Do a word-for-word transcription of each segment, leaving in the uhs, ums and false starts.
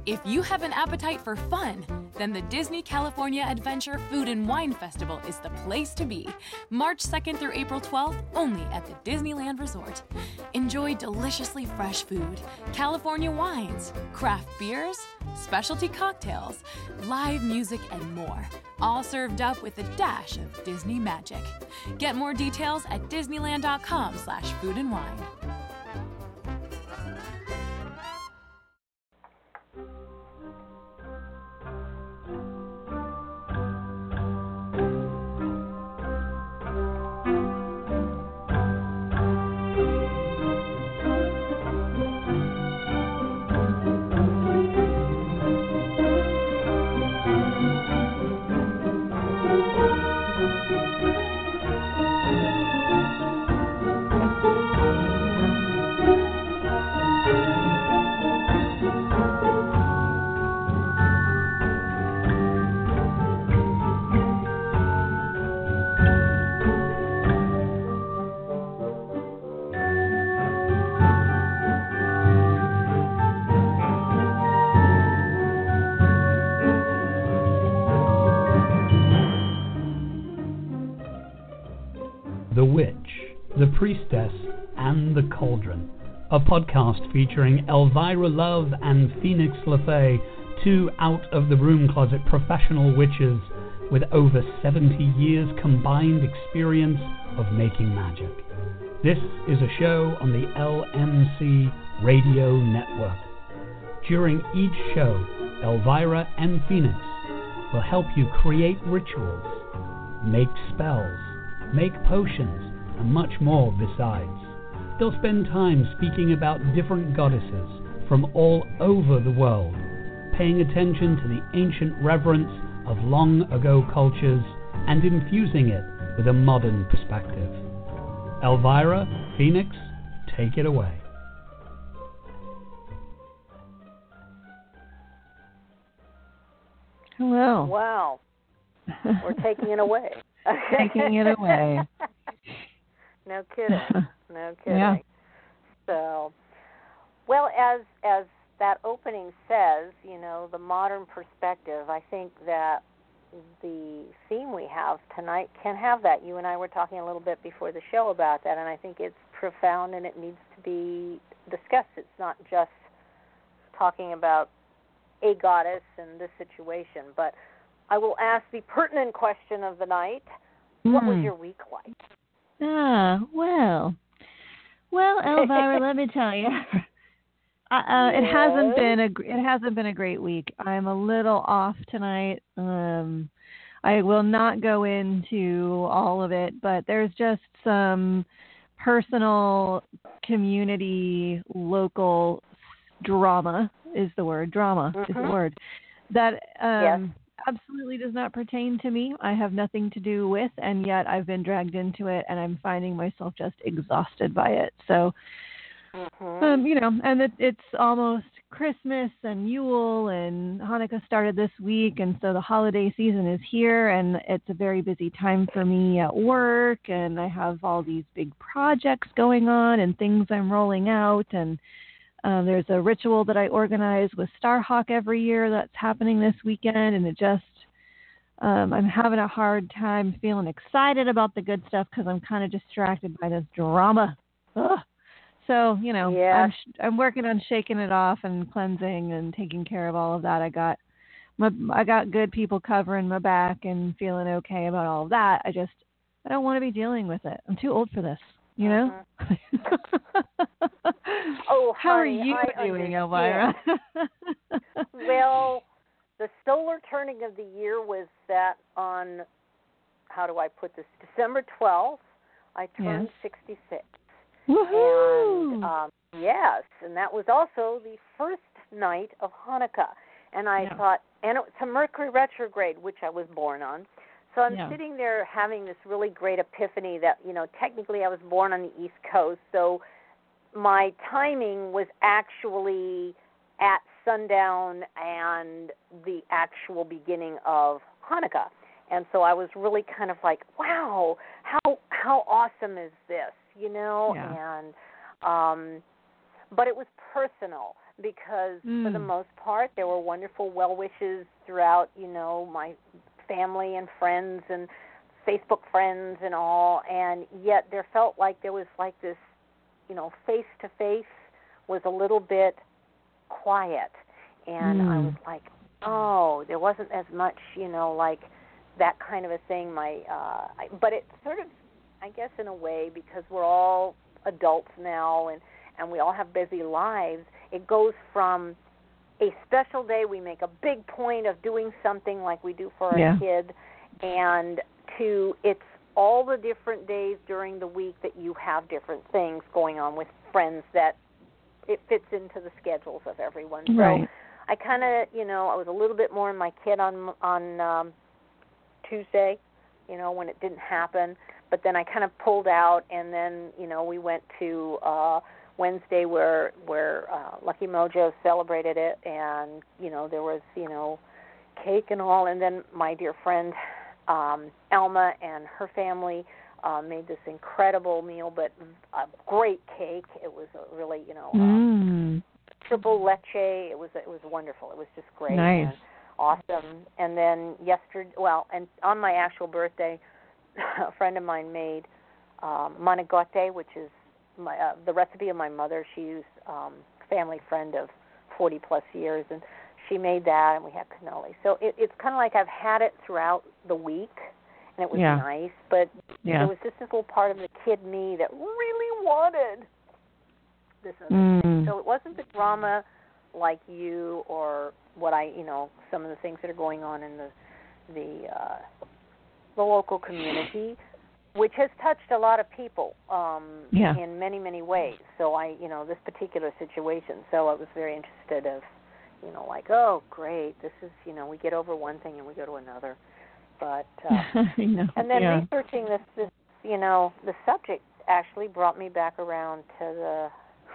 If you have an appetite for fun, then the Disney California Adventure Food and Wine Festival is the place to be. March second through April twelfth, only at the Disneyland Resort. Enjoy deliciously fresh food, California wines, craft beers, specialty cocktails, live music, and more. All served up with a dash of Disney magic. Get more details at disneyland.com slash food and wine. The Witch, The Priestess, and The Cauldron, a podcast featuring Elvira Love and Phoenix LeFae, two out-of-the-broom closet professional witches with over seventy years combined experience of making magic. This is a show on the L M C Radio Network. During each show, Elvira and Phoenix will help you create rituals, make spells, make potions, and much more besides. They'll spend time speaking about different goddesses from all over the world, paying attention to the ancient reverence of long ago cultures and infusing it with a modern perspective. Elvira, Phoenix, take it away. Hello. Wow. We're taking it away. Taking it away. No kidding. No kidding. Yeah. So, well, as as that opening says, you know, the modern perspective, I think that the theme we have tonight can have that. You and I were talking a little bit before the show about that, and I think it's profound and it needs to be discussed. It's not just talking about a goddess and this situation, but I will ask the pertinent question of the night. What mm. was your week like? Ah, well. Well, Elvira, let me tell you. Uh, uh, yes. It hasn't been a it hasn't been a great week. I'm a little off tonight. Um, I will not go into all of it, but there's just some personal, community, local drama is the word. Drama mm-hmm. is the word that um, yes. absolutely does not pertain to me. I have nothing to do with, and yet I've been dragged into it, and I'm finding myself just exhausted by it. So. Mm-hmm. Um, you know, and it, it's almost Christmas and Yule and Hanukkah started this week, and so the holiday season is here, and it's a very busy time for me at work, and I have all these big projects going on and things I'm rolling out, and um, there's a ritual that I organize with Starhawk every year that's happening this weekend, and it just, um, I'm having a hard time feeling excited about the good stuff because I'm kind of distracted by this drama. Ugh. So, you know, yes. I'm sh- I'm working on shaking it off and cleansing and taking care of all of that. I got my I got good people covering my back and feeling okay about all of that. I just I don't want to be dealing with it. I'm too old for this, you know? Mm-hmm. oh, how honey, are you I doing, understand. Elvira? Well, the solar turning of the year was set on, how do I put this, December twelfth. I turned yes. sixty-six. Woohoo! And um, yes, and that was also the first night of Hanukkah. And I yeah. thought, and it's a Mercury retrograde, which I was born on. So I'm yeah. sitting there having this really great epiphany that, you know, technically I was born on the East Coast, so my timing was actually at sundown and the actual beginning of Hanukkah. And so I was really kind of like, wow, how how awesome is this, you know? Yeah. And um, but it was personal. because mm. for the most part there were wonderful well wishes throughout, you know, my family and friends and Facebook friends and all, and yet there felt like there was like this, you know, face to face was a little bit quiet, and mm. I was like, oh, there wasn't as much, you know, like that kind of a thing. My, uh, I, but it sort of, I guess, in a way, because we're all adults now and and we all have busy lives. It goes from a special day, we make a big point of doing something like we do for our yeah. kid, and to it's all the different days during the week that you have different things going on with friends that it fits into the schedules of everyone. Right. So I kind of, you know, I was a little bit more in my kid on on um, Tuesday, you know, when it didn't happen. But then I kind of pulled out, and then, you know, we went to uh, Wednesday where where uh, Lucky Mojo celebrated it, and, you know, there was, you know, cake and all. And then my dear friend um, Alma and her family uh, made this incredible meal, but a great cake. It was a really, you know, mm. uh, triple leche. It was it was wonderful. It was just great. Nice. And awesome. And then yesterday, well, and on my actual birthday, a friend of mine made um, manigote, which is my, uh, the recipe of my mother. She's um, a family friend of forty plus years, and she made that, and we had cannoli. So it, it's kind of like I've had it throughout the week, and it was yeah. nice, but yeah. there was just this little part of the kid me that really wanted this other mm. thing. So it wasn't the drama like you or what I, you know, some of the things that are going on in the the uh, the local community, which has touched a lot of people um, yeah. in many, many ways. So I, you know, this particular situation. So I was very interested of, you know, like, oh, great, this is, you know, we get over one thing and we go to another. But uh, know, and then yeah. researching this, this, you know, the subject actually brought me back around to the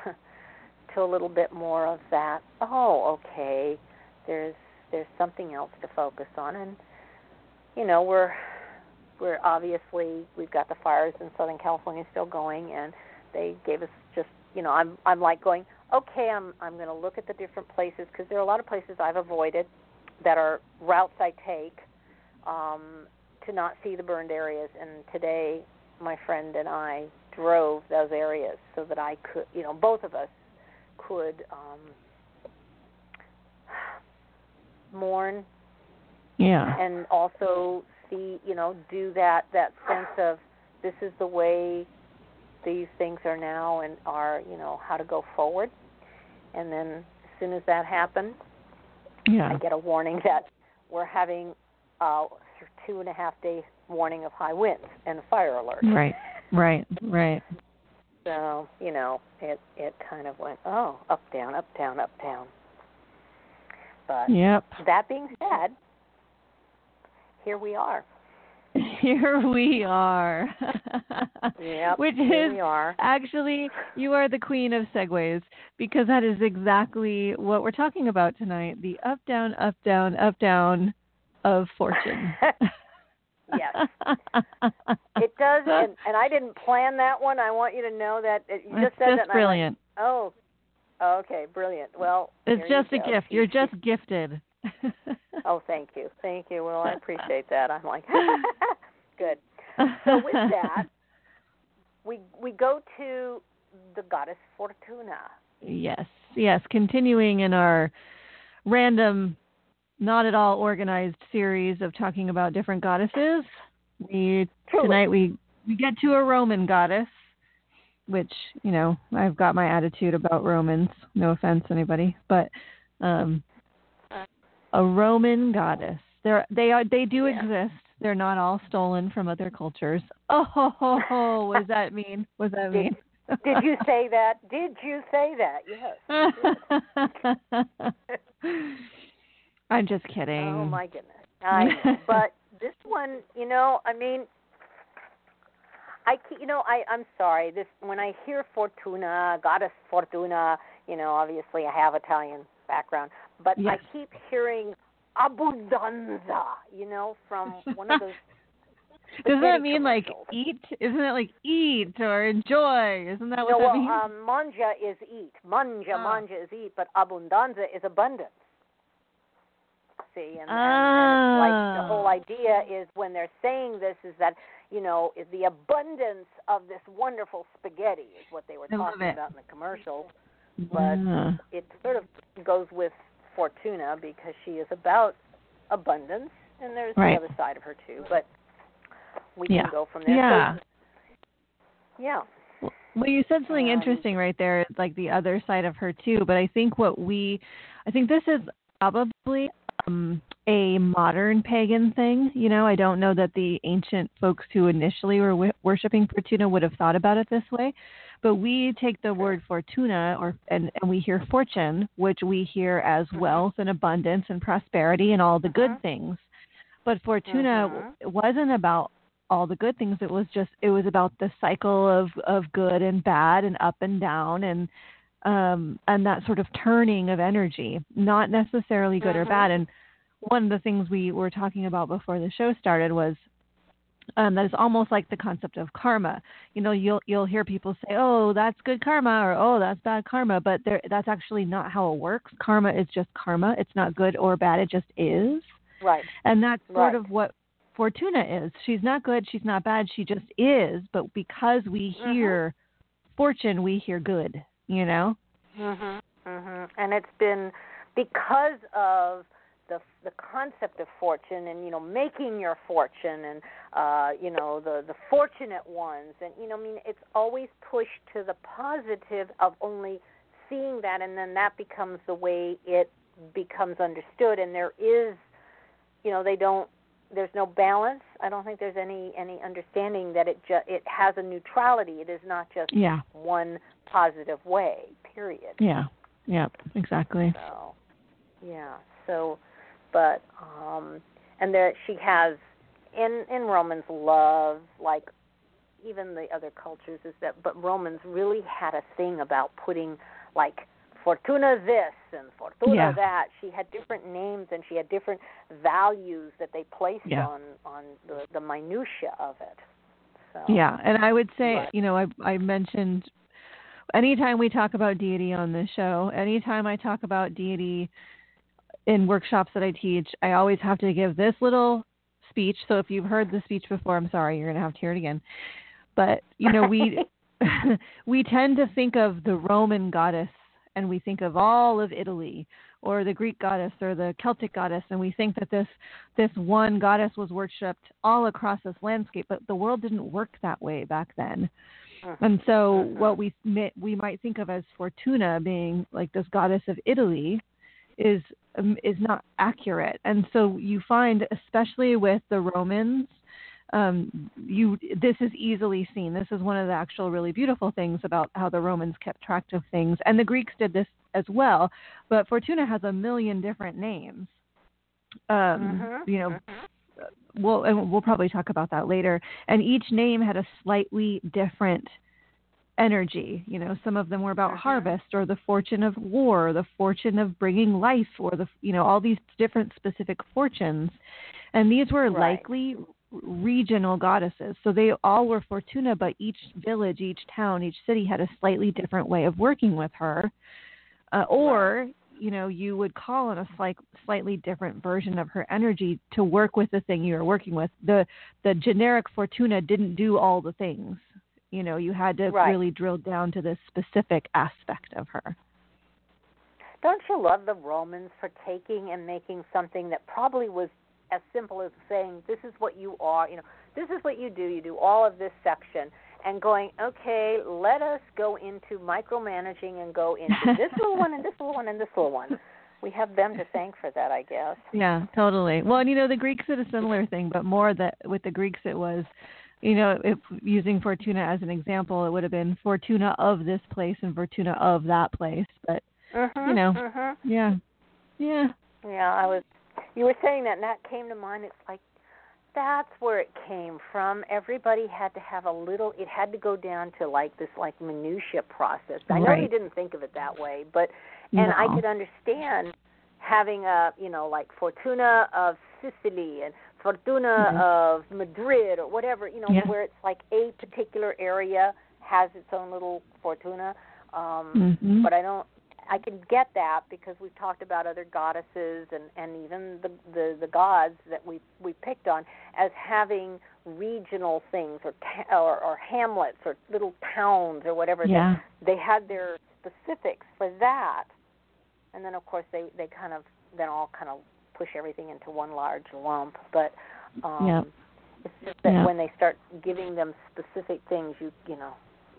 to a little bit more of that. Oh, okay, there's there's something else to focus on, and you know, we're we're obviously we've got the fires in Southern California still going, and they gave us just, you know, I'm I'm like going, okay, I'm I'm going to look at the different places, because there are a lot of places I've avoided that are routes I take um, to not see the burned areas. And today, my friend and I drove those areas so that I could, you know, both of us could um, mourn, yeah, and also see, you know, do that that sense of this is the way these things are now and are, you know, how to go forward. And then as soon as that happened, yeah. I get a warning that we're having a two and a half day warning of high winds and a fire alert. Right, right, right. So, you know, it, it kind of went, oh, up, down, up, down, up, down. But yep. that being said, here we are. Here we are. Yep, Which here is we are. actually, you are the queen of segues, because that is exactly what we're talking about tonight, the up, down, up, down, up, down of fortune. Yes. It does, and, and I didn't plan that one. I want you to know that it, you It's just said just that. And brilliant. I went, oh, okay, brilliant. Well, it's just you a go. gift. She, You're she, just gifted. Oh, thank you. Thank you. Well, I appreciate that. I'm like, good. So with that, we we go to the goddess Fortuna. Yes, yes. Continuing in our random, not at all organized series of talking about different goddesses, we Truly. tonight we, we get to a Roman goddess, which, you know, I've got my attitude about Romans. No offense, anybody, but um, a Roman goddess. They're, they are they do Yeah. exist. They're not all stolen from other cultures. Oh, ho, ho, ho. What does that mean? What does that Did, mean? did you say that? Did you say that? Yes. I'm just kidding. Oh, my goodness. I know. But this one, you know, I mean, I, you know, I, I'm sorry. This when I hear Fortuna, goddess Fortuna, you know, obviously I have Italian background, but yes. I keep hearing Abbondanza, you know, from one of those Doesn't that mean like eat? Isn't it like eat or enjoy? Isn't that what no, that well, means? Um, manja is eat. Manja, oh. manja is eat, but abundanza is abundance. See, and, oh. and, and it's like the whole idea is when they're saying this is that, you know, the abundance of this wonderful spaghetti is what they were I talking love it. about in the commercial. But yeah. It sort of goes with Fortuna because she is about abundance, and there's right. the other side of her too. But we yeah. can go from there. Yeah. So, yeah. Well, you said something um, interesting right there, like the other side of her too. But I think what we, I think this is probably um, a modern pagan thing. You know, I don't know that the ancient folks who initially were w- worshiping Fortuna would have thought about it this way. But we take the word Fortuna, or and, and we hear fortune, which we hear as mm-hmm. wealth and abundance and prosperity and all the mm-hmm. good things. But Fortuna mm-hmm. wasn't about all the good things. It was just, it was about the cycle of, of good and bad and up and down and um, and that sort of turning of energy, not necessarily good mm-hmm. or bad. And one of the things we were talking about before the show started was Um, that is almost like the concept of karma. You know, you'll you'll hear people say, "Oh, that's good karma," or "Oh, that's bad karma," but there, that's actually not how it works. Karma is just karma. It's not good or bad. It just is. Right. And that's sort right. of what Fortuna is. She's not good. She's not bad. She just is. But because we hear mm-hmm. fortune, we hear good. You know. Mhm. Mhm. And it's been because of the the concept of fortune and, you know, making your fortune and, uh, you know, the, the fortunate ones. And, you know, I mean, it's always pushed to the positive of only seeing that, and then that becomes the way it becomes understood. And there is, you know, they don't, there's no balance. I don't think there's any, any understanding that it ju- it has a neutrality. It is not just yeah. one positive way, period. Yeah. Yeah, exactly. So, yeah. So, but, um, and there she has, in, in Romans love, like even the other cultures, is that, but Romans really had a thing about putting, like, Fortuna this and Fortuna yeah. that. She had different names and she had different values that they placed yeah. on, on the, the minutia of it. So, yeah, and I would say, but, you know, I, I mentioned anytime we talk about deity on this show, anytime I talk about deity in workshops that I teach, I always have to give this little speech. So if you've heard the speech before, I'm sorry, you're going to have to hear it again. But, you know, we we tend to think of the Roman goddess and we think of all of Italy, or the Greek goddess or the Celtic goddess, and we think that this this one goddess was worshipped all across this landscape, but the world didn't work that way back then. And so what we we might think of as Fortuna being like this goddess of Italy is um, is not accurate. And so you find, especially with the Romans, um, you this is easily seen. This is one of the actual really beautiful things about how the Romans kept track of things. And the Greeks did this as well. But Fortuna has a million different names. Um, mm-hmm. You know, we'll, and we'll probably talk about that later. And each name had a slightly different energy. You know, some of them were about mm-hmm. harvest, or the fortune of war, or the fortune of bringing life, or the, you know, all these different specific fortunes. And these were right. likely regional goddesses. So they all were Fortuna, but each village, each town, each city had a slightly different way of working with her. Uh, or, right. you know, you would call on a slight, slightly different version of her energy to work with the thing you were working with. The the generic Fortuna didn't do all the things. You know, you had to right. really drill down to this specific aspect of her. Don't you love the Romans for taking and making something that probably was as simple as saying, this is what you are, you know, this is what you do, you do all of this section, and going, okay, let us go into micromanaging and go into this little one and this little one and this little one. We have them to thank for that, I guess. Yeah, totally. Well, and, you know, the Greeks did a similar thing, but more that with the Greeks it was, you know, if using Fortuna as an example, it would have been Fortuna of this place and Fortuna of that place. But, mm-hmm, you know, mm-hmm. yeah, yeah. Yeah, I was, you were saying that and that came to mind. It's like, that's where it came from. Everybody had to have a little, it had to go down to like this like minutia process. I know right. you didn't think of it that way, but, and no. I could understand having a, you know, like Fortuna of Sicily and Fortuna mm-hmm. of Madrid or whatever, you know, yeah. where it's like a particular area has its own little Fortuna. Um, mm-hmm. But I don't, I can get that because we've talked about other goddesses and, and even the, the, the gods that we we picked on as having regional things or, ta- or or hamlets or little towns or whatever. Yeah. They, they had their specifics for that. And then, of course, they, they kind of then all kind of push everything into one large lump. But um, yep. it's just that yep. when they start giving them specific things, you you know,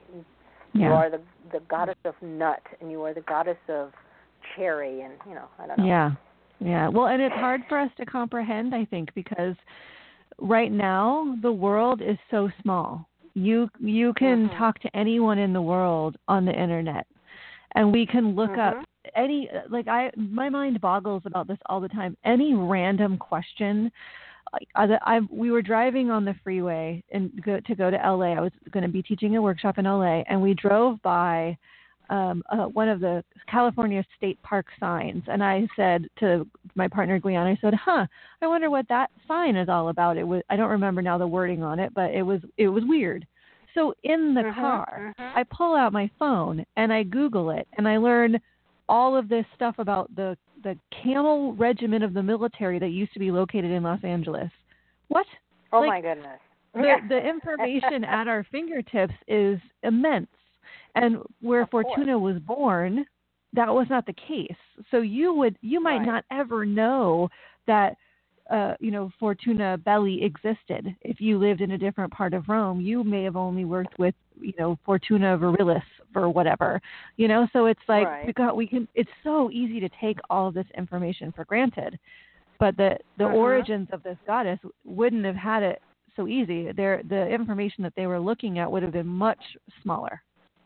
yeah. you are the the goddess of nut, and you are the goddess of cherry, and, you know, I don't know. Yeah, yeah. Well, and it's hard for us to comprehend, I think, because right now the world is so small. You you can mm-hmm. talk to anyone in the world on the internet, and we can look mm-hmm. up any, like I, my mind boggles about this all the time. Any random question. I, I, we were driving on the freeway and go, to go to L A. I was going to be teaching a workshop in L A, and we drove by um, uh, one of the California State Park signs. And I said to my partner, Guyana, I said, huh, I wonder what that sign is all about. It was, I don't remember now the wording on it, but it was, it was weird. So in the mm-hmm, car, mm-hmm. I pull out my phone and I Google it, and I learn all of this stuff about the the Camel Regiment of the military that used to be located in Los Angeles. What? Oh, like, my goodness. The, the information at our fingertips is immense. And where Of Fortuna course. was born, that was not the case. So you would, you might right. not ever know that, uh, you know, Fortuna Belli existed. If you lived in a different part of Rome, you may have only worked with, you know, Fortuna Virilis or whatever, you know, so it's like, right. we got, we can, it's so easy to take all of this information for granted, but the, the uh-huh. origins of this goddess wouldn't have had it so easy. There, the information that they were looking at would have been much smaller.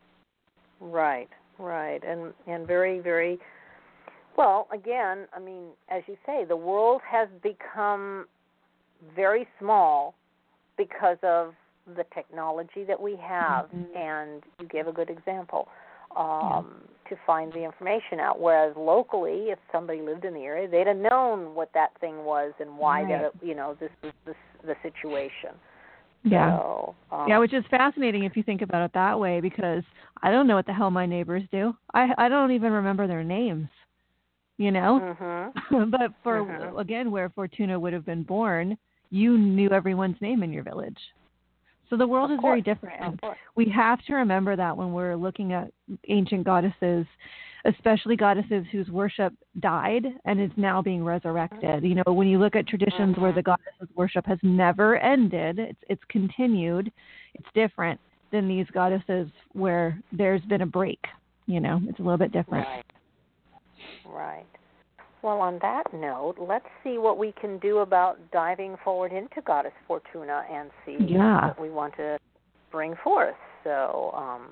Right, right. And, and very, very, well, again, I mean, as you say, the world has become very small because of the technology that we have, mm-hmm. and you gave a good example, um, yeah. to find the information out. Whereas locally, if somebody lived in the area, they'd have known what that thing was and why right. that, you know, this was this, the situation. Yeah. So, um, yeah, which is fascinating if you think about it that way, because I don't know what the hell my neighbors do. I I don't even remember their names, you know? Mm-hmm. But for, mm-hmm. again, where Fortuna would have been born, you knew everyone's name in your village. So the world of is course. very different. Of course. We have to remember that when we're looking at ancient goddesses, especially goddesses whose worship died and is now being resurrected. You know, when you look at traditions mm-hmm. where the goddess's worship has never ended, it's, it's continued, it's different than these goddesses where there's been a break. You know, it's a little bit different. Right. Right. Well, on that note, let's see what we can do about diving forward into Goddess Fortuna and see yeah. what we want to bring forth. So, um,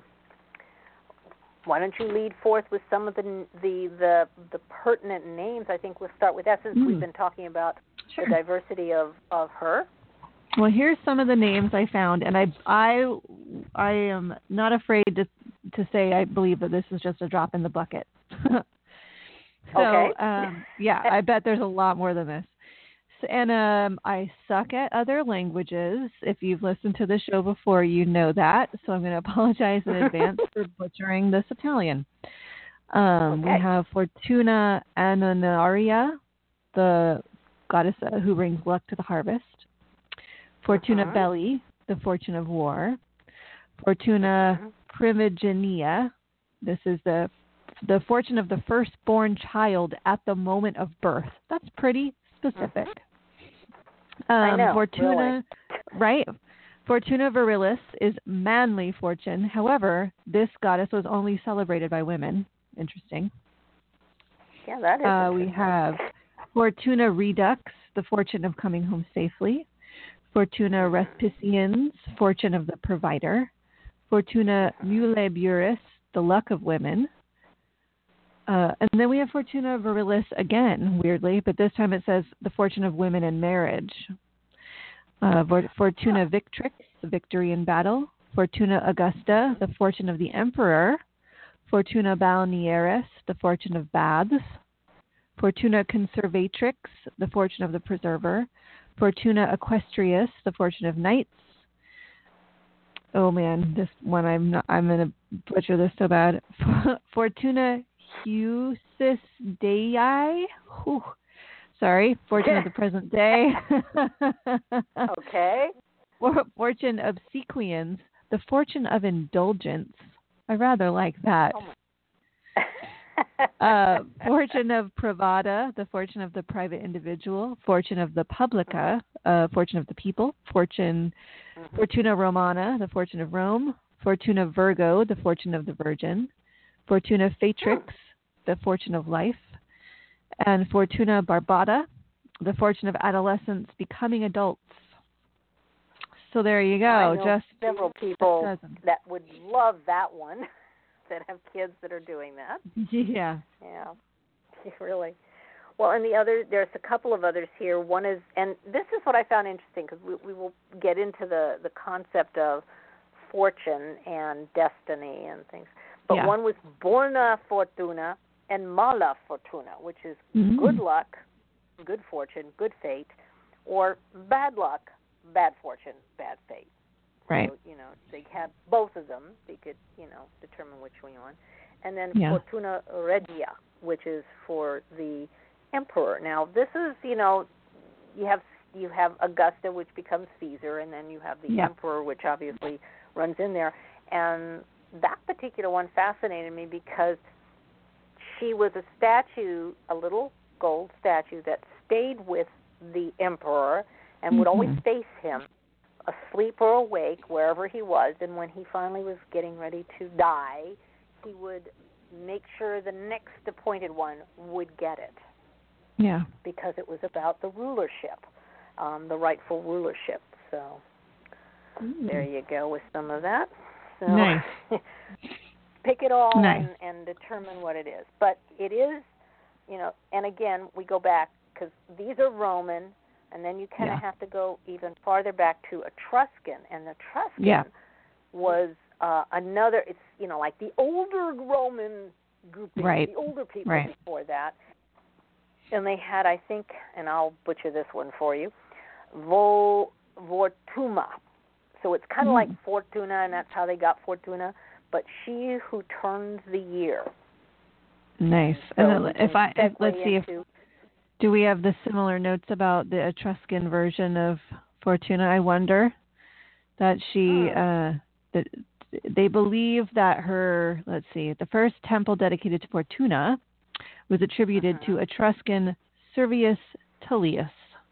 why don't you lead forth with some of the the the, the pertinent names? I think we'll start with that since mm. we've been talking about sure. the diversity of, of her. Well, here's some of the names I found, and I I I am not afraid to to say I believe that this is just a drop in the bucket. So, okay. um, yeah, I bet there's a lot more than this. So, and um, I suck at other languages. If you've listened to the show before, you know that. So I'm going to apologize in advance for butchering this Italian. Um, okay. We have Fortuna Annonaria, the goddess who brings luck to the harvest. Fortuna uh-huh. Belli, the fortune of war. Fortuna uh-huh. Primigenia. This is the the fortune of the firstborn child at the moment of birth. That's pretty specific. Mm-hmm. Um, I know, Fortuna, really. right? Fortuna Virilis is manly fortune. However, this goddess was only celebrated by women. Interesting. Yeah, that is uh, We have Fortuna Redux, the fortune of coming home safely. Fortuna Respiciens, fortune of the provider. Fortuna Muliburis, the luck of women. Uh, and then we have Fortuna Virilis again, weirdly, but this time it says the fortune of women in marriage. Uh, Fortuna Victrix, the victory in battle. Fortuna Augusta, the fortune of the emperor. Fortuna Balnearis, the fortune of baths. Fortuna Conservatrix, the fortune of the preserver. Fortuna Equestrius, the fortune of knights. Oh man, this one I'm not, I'm gonna butcher this so bad. Fortuna Husis Dei. Whew. Sorry, fortune of the present day. Okay. Fortune obsequiens, the fortune of indulgence. I rather like that. Oh uh, fortune of privata, the fortune of the private individual. Fortune of the publica, uh, fortune of the people. Fortune, mm-hmm. Fortuna Romana, the fortune of Rome. Fortuna Virgo, the fortune of the Virgin. Fortuna Fatrix, hmm. the fortune of life. And Fortuna Barbata, the fortune of adolescents becoming adults. So there you go. I know Just several people that would love that one, that have kids that are doing that. Yeah. Yeah, really. Well, and the other, there's a couple of others here. One is, and this is what I found interesting, because we, we will get into the, the concept of fortune and destiny and things. But yeah. one was Buona Fortuna and Mala Fortuna, which is mm-hmm. good luck, good fortune, good fate, or bad luck, bad fortune, bad fate. Right. So, you know, they have both of them. They could, you know, determine which one you want. And then yeah. Fortuna Regia, which is for the emperor. Now, this is, you know, you have you have Augusta, which becomes Caesar, and then you have the yeah. emperor, which obviously runs in there. And that particular one fascinated me because she was a statue, a little gold statue that stayed with the emperor and mm-hmm. would always face him, asleep or awake, wherever he was. And when he finally was getting ready to die, he would make sure the next appointed one would get it. Yeah. Because it was about the rulership, um, the rightful rulership. So mm. there you go with some of that. So nice. Pick it all nice. and, and determine what it is. But it is, you know, and again, we go back because these are Roman, and then you kind of yeah. have to go even farther back to Etruscan. And the Etruscan yeah. was uh, another, it's, you know, like the older Roman grouping, right. the older people right. before that. And they had, I think, and I'll butcher this one for you, Vo, Vortuma. So it's kind of mm. like Fortuna, and that's how they got Fortuna. But she who turns the year. Nice. So and then if I if, let's see into, if do we have the similar notes about the Etruscan version of Fortuna? I wonder that she hmm. uh, that they believe that her let's see the first temple dedicated to Fortuna was attributed uh-huh. to Etruscan Servius Tullius.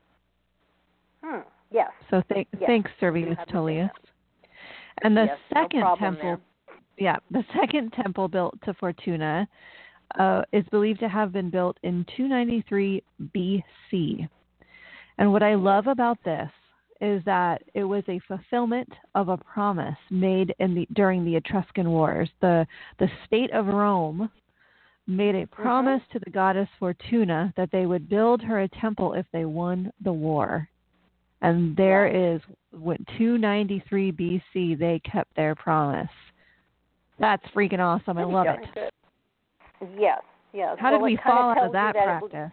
Hmm. Yes. So th- yes. thanks, Servius Tullius. And the yes, second no temple, there. yeah, the second temple built to Fortuna uh, is believed to have been built in two ninety-three B C. And what I love about this is that it was a fulfillment of a promise made in the during the Etruscan Wars. The the state of Rome made a promise mm-hmm. to the goddess Fortuna that they would build her a temple if they won the war. And there yeah. is, with two ninety-three B C, they kept their promise. That's freaking awesome. I love it. Good. Yes, yes. How well, did we fall out of that, that practice? Was,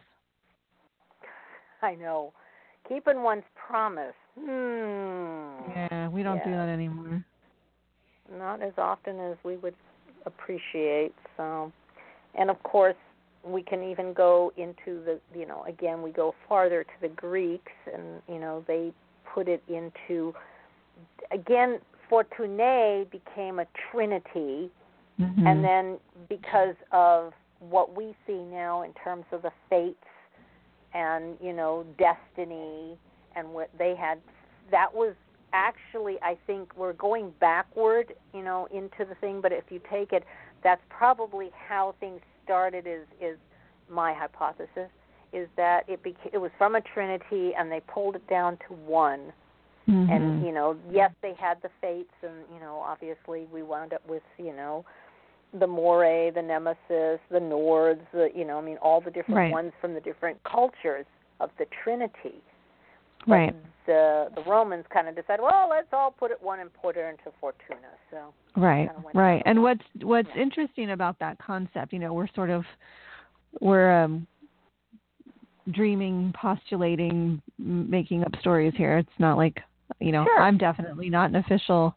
I know. Keeping one's promise. Hmm. Yeah, we don't yes. do that anymore. Not as often as we would appreciate. So, and of course, we can even go into the, you know, again, we go farther to the Greeks, and, you know, they put it into, again, Fortunae became a trinity, mm-hmm. and then because of what we see now in terms of the fates and, you know, destiny and what they had, that was actually, I think, we're going backward, you know, into the thing, but if you take it, that's probably how things started is, is my hypothesis, is that it beca- it was from a trinity and they pulled it down to one. Mm-hmm. And, you know, yes, they had the fates and, you know, obviously we wound up with, you know, the Moirae, the Nemesis, the Nords, the, you know, I mean, all the different right. ones from the different cultures of the Trinity. But right. the the Romans kind of decided, well, let's all put it one and put her into Fortuna. So right, right. And what's what's yeah. interesting about that concept, you know, we're sort of we're um, dreaming, postulating, making up stories here. It's not like, you know, Sure. I'm definitely not an official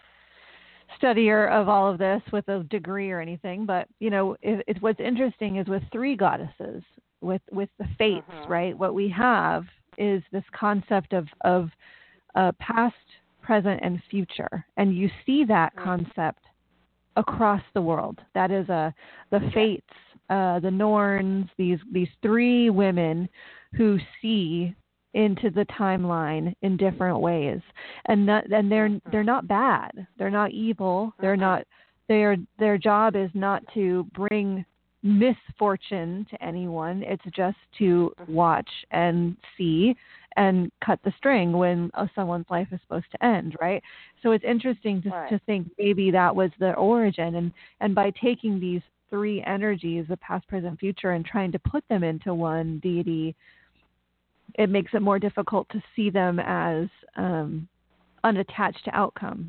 studier of all of this with a degree or anything, but you know, it, it, what's interesting is with three goddesses, with with the fates, Mhm. right? What we have is this concept of of uh, past, present, and future, and you see that Mhm. concept across the world. That is a the fates, uh, the Norns, these these three women who see into the timeline in different ways, and not, and they're Mhm. they're not bad, they're not evil, they're Mhm. not their their job is not to bring misfortune to anyone. It's just to watch and see and cut the string when uh, someone's life is supposed to end, right? So it's interesting to Right. to think maybe that was the origin, and and by taking these three energies, the past, present, future, and trying to put them into one deity, it makes it more difficult to see them as um, unattached to outcome.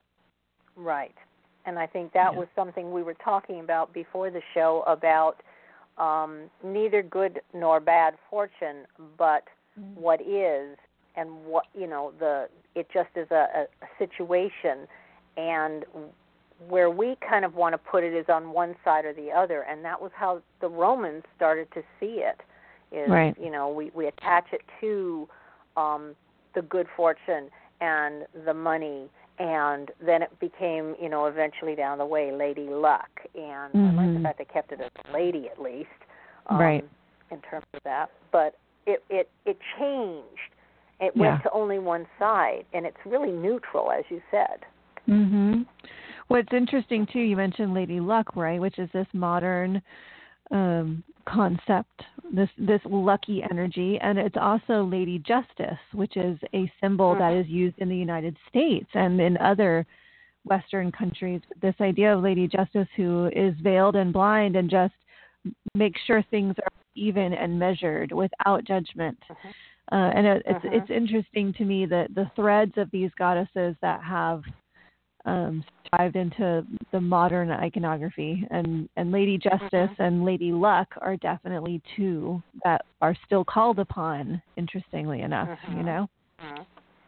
Right. And I think that Yeah. was something we were talking about before the show about um, neither good nor bad fortune, but what is, and what, you know, the it just is a, a, a situation, and where we kind of want to put it is on one side or the other, and that was how the Romans started to see it. Is, Right. you know, we, we attach it to um, the good fortune and the money, and then it became, you know, eventually down the way, Lady Luck. And I like the Mhm. fact they kept it as a lady at least, um, Right. in terms of that. But it, it, it changed. It Yeah. went to only one side, and it's really neutral, as you said. Mhm. What's interesting too, you mentioned Lady Luck, right, which is this modern um, concept, this this lucky energy, and it's also Lady Justice, which is a symbol that is used in the United States and in other Western countries. This idea of Lady Justice, who is veiled and blind and just makes sure things are even and measured without judgment. Uh, and it, it's Mhm. it's interesting to me that the threads of these goddesses that have um, survived into the modern iconography, and, and Lady Justice Mhm. and Lady Luck are definitely two that are still called upon, interestingly enough, Mhm. you know? Mhm.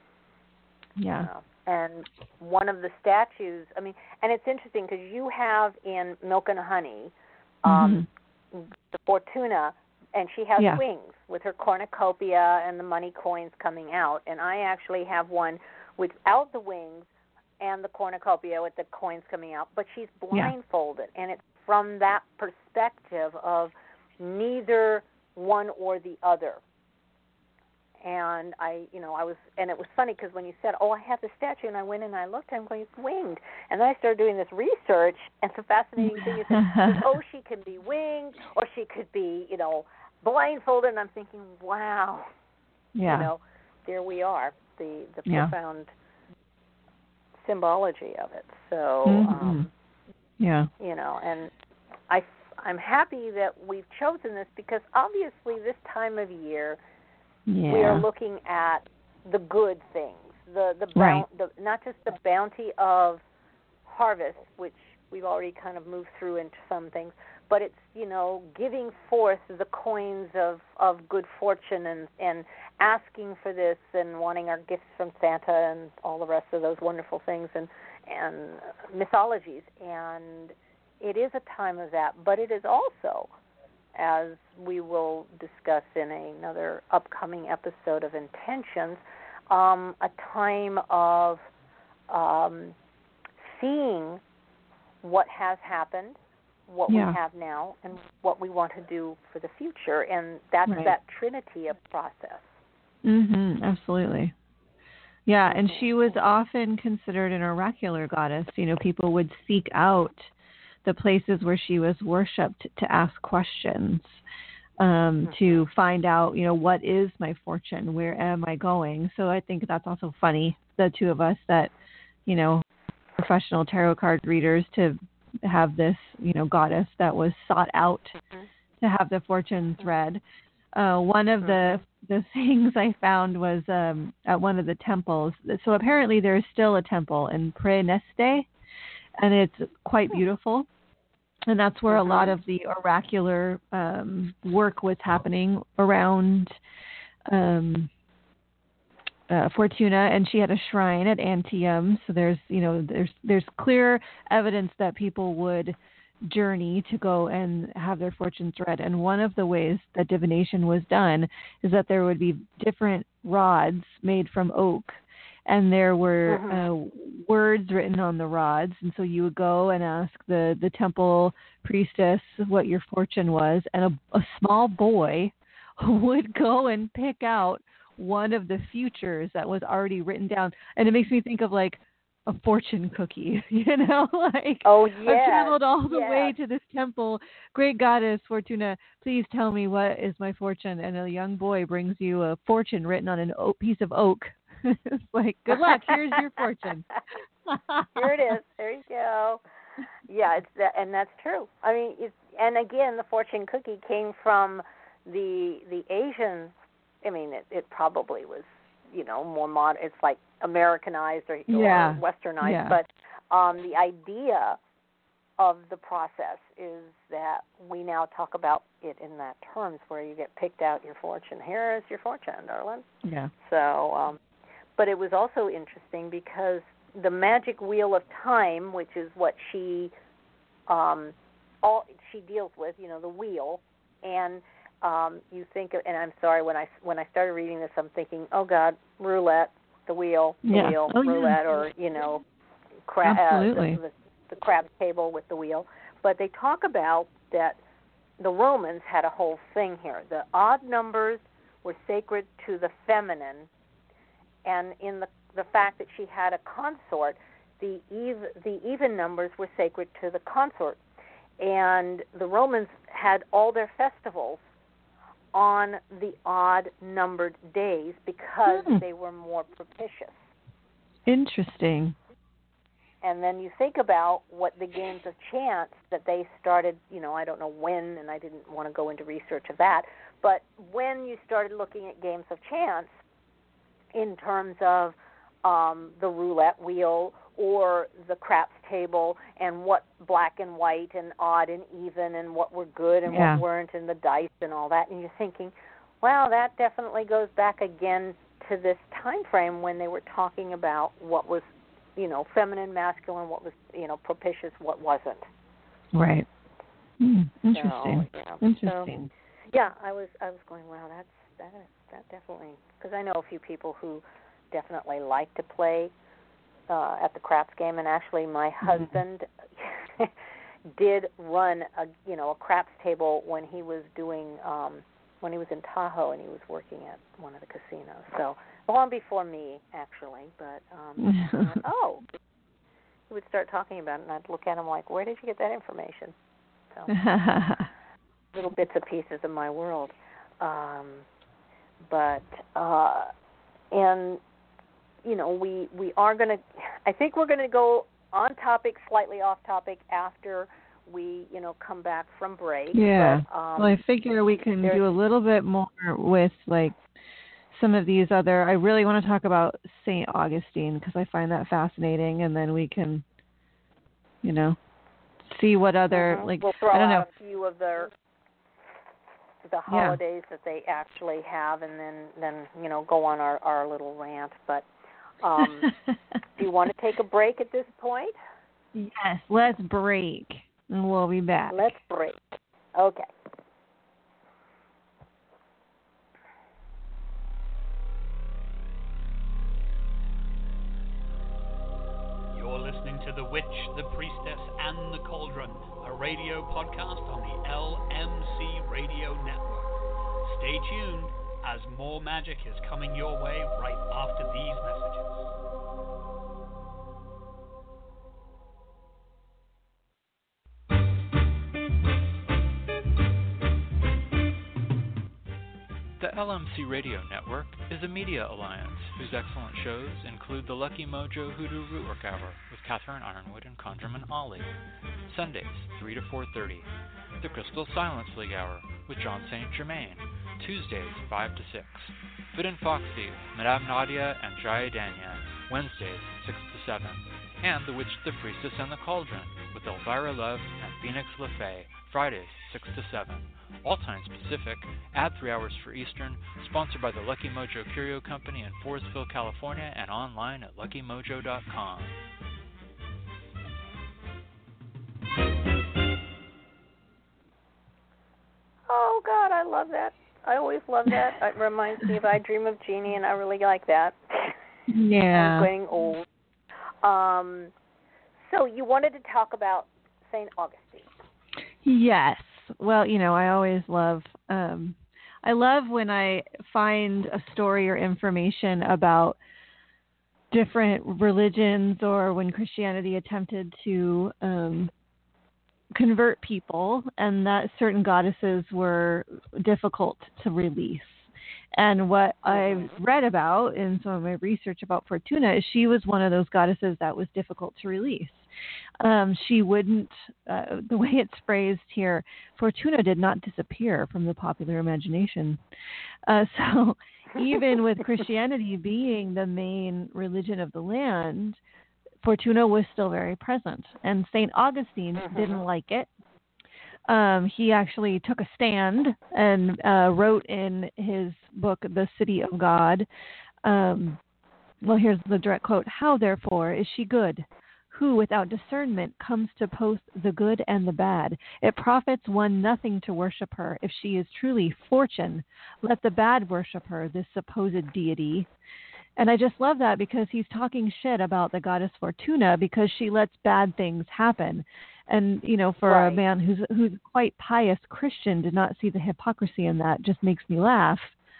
Yeah. Yeah. And one of the statues, I mean, and it's interesting because you have in Milk and Honey um, the Fortuna, and she has Yeah. wings with her cornucopia and the money coins coming out. And I actually have one without the wings and the cornucopia with the coins coming out, but she's blindfolded. And it's from that perspective of neither one or the other. And I, you know, I was, and it was funny because when you said, "Oh, I have the statue," and I went and I looked, I'm going, "It's winged." And then I started doing this research, and the fascinating thing is, that, oh, she can be winged, or she could be, you know, blindfolded. And I'm thinking, wow, Yeah. you know, there we are, the the Yeah. profound symbology of it. So, Mhm. um, Yeah. you know, and I, I'm happy that we've chosen this because obviously this time of year. Yeah. We are looking at the good things, the the, Right. the not just the bounty of harvest, which we've already kind of moved through into some things, but it's, you know, giving forth the coins of, of good fortune and, and asking for this and wanting our gifts from Santa and all the rest of those wonderful things and and mythologies. And it is a time of that, but it is also, as we will discuss in another upcoming episode of Intentions, um, a time of um, seeing what has happened, what Yeah. we have now, and what we want to do for the future. And that's Right. that trinity of process. Mhm. Absolutely. Yeah, and she was often considered an oracular goddess. You know, people would seek out the places where she was worshipped to ask questions, um, to find out, you know, what is my fortune? Where am I going? So I think that's also funny, the two of us that, you know, professional tarot card readers, to have this, you know, goddess that was sought out to have the fortunes read. Uh, one of the the things I found was um, at one of the temples. So apparently there's still a temple in Praeneste, and it's quite beautiful. And that's where a lot of the oracular um, work was happening around um, uh, Fortuna, and she had a shrine at Antium. So there's, you know, there's there's clear evidence that people would journey to go and have their fortunes read. And one of the ways that divination was done is that there would be different rods made from oak, and there were uh-huh. uh, words written on the rods. And so you would go and ask the, the temple priestess what your fortune was, and a, a small boy would go and pick out one of the futures that was already written down. And it makes me think of like a fortune cookie, you know, like, oh, yes, I've traveled all the yes. way to this temple. Great goddess Fortuna, please tell me what is my fortune. And a young boy brings you a fortune written on an oak, piece of oak. It's like, good luck. Here's your fortune. Here it is. There you go. Yeah, it's that, and that's true. I mean, it's, and again, the fortune cookie came from the the Asians. I mean, it, it probably was, you know, more modern. It's like Americanized or, yeah. or Westernized. Yeah. But um, the idea of the process is that we now talk about it in that terms, where you get picked out your fortune. Here is your fortune, darling. Yeah. So, um, but it was also interesting because the magic wheel of time, which is what she um, all she deals with, you know, the wheel, and um, you think of, and I'm sorry, when I when I started reading this, I'm thinking, oh God, roulette, the wheel, the yeah. wheel, oh, roulette, yeah. or you know, cra- Absolutely. Uh, the, the, the crab table with the wheel. But they talk about that the Romans had a whole thing here. The odd numbers were sacred to the feminine, and in the the fact that she had a consort, the even, the even numbers were sacred to the consort. And the Romans had all their festivals on the odd-numbered days because hmm. they were more propitious. Interesting. And then you think about what the games of chance that they started, you know, I don't know when, and I didn't want to go into research of that, but when you started looking at games of chance in terms of um, the roulette wheel or the craps table, and what black and white and odd and even and what were good and yeah. what weren't, and the dice and all that, and you're thinking, wow, that definitely goes back again to this time frame when they were talking about what was, you know, feminine, masculine, what was, you know, propitious, what wasn't. Right. Mm, interesting. So, yeah. Interesting. So, yeah, I was I was going, wow, that's that is that definitely, because I know a few people who definitely like to play uh, at the craps game, and actually my mm-hmm. husband did run a you know a craps table when he was doing um, when he was in Tahoe and he was working at one of the casinos. So long before me, actually, but um, I went, oh, he would start talking about it, and I'd look at him like, where did you get that information? So little bits and pieces of my world, um, but uh, and. You know, we, we are going to, I think we're going to go on topic, slightly off topic after we, you know, come back from break. Yeah. But, um, well, I figure we can do a little bit more with, like, some of these other, I really want to talk about Saint Augustine because I find that fascinating, and then we can, you know, see what other, mm-hmm. like, we'll throw I don't know. out a few of their, the holidays yeah. that they actually have, and then, then you know, go on our, our little rant, but Um, do you want to take a break at this point? Yes, let's break, and we'll be back. Let's break. Okay. You're listening to The Witch, the Priestess, and the Cauldron, a radio podcast on the L M C Radio Network. Stay tuned, as more magic is coming your way right after these messages. The L M C Radio Network is a media alliance whose excellent shows include the Lucky Mojo Hoodoo Rootwork Hour with Catherine Ironwood and Conjurman Ollie, Sundays three to four thirty, the Crystal Silence League Hour with John Saint Germain, Tuesdays five to six, Fit and Foxy, Madame Nadia and Jaya Danya, Wednesdays six to seven, and The Witch, the Priestess, and the Cauldron with Elvira Love and Phoenix LaFay, Fridays, six to seven. All times Pacific, add three hours for Eastern, sponsored by the Lucky Mojo Curio Company in Forestville, California, and online at lucky mojo dot com. Oh, God, I love that. I always love that. It reminds me of I Dream of Jeannie, and I really like that. Yeah. I'm getting old. Um, so you wanted to talk about Saint Augustine. Yes. Well, you know, I always love, um, I love when I find a story or information about different religions or when Christianity attempted to um, convert people and that certain goddesses were difficult to release. And what I've read about in some of my research about Fortuna is she was one of those goddesses that was difficult to release. Um, she wouldn't, uh, the way it's phrased here, Fortuna did not disappear from the popular imagination. Uh, so even with Christianity being the main religion of the land, Fortuna was still very present. And Saint Augustine mm-hmm. didn't like it. Um, he actually took a stand and uh, wrote in his book, The City of God, um, well, here's the direct quote, "How, therefore, is she good? Who without discernment comes to post the good and the bad? It profits one nothing to worship her. If she is truly fortune, let the bad worship her, this supposed deity." And I just love that because he's talking shit about the goddess Fortuna because she lets bad things happen. And, you know, for right. a man who's who's quite pious Christian to not see the hypocrisy in that just makes me laugh.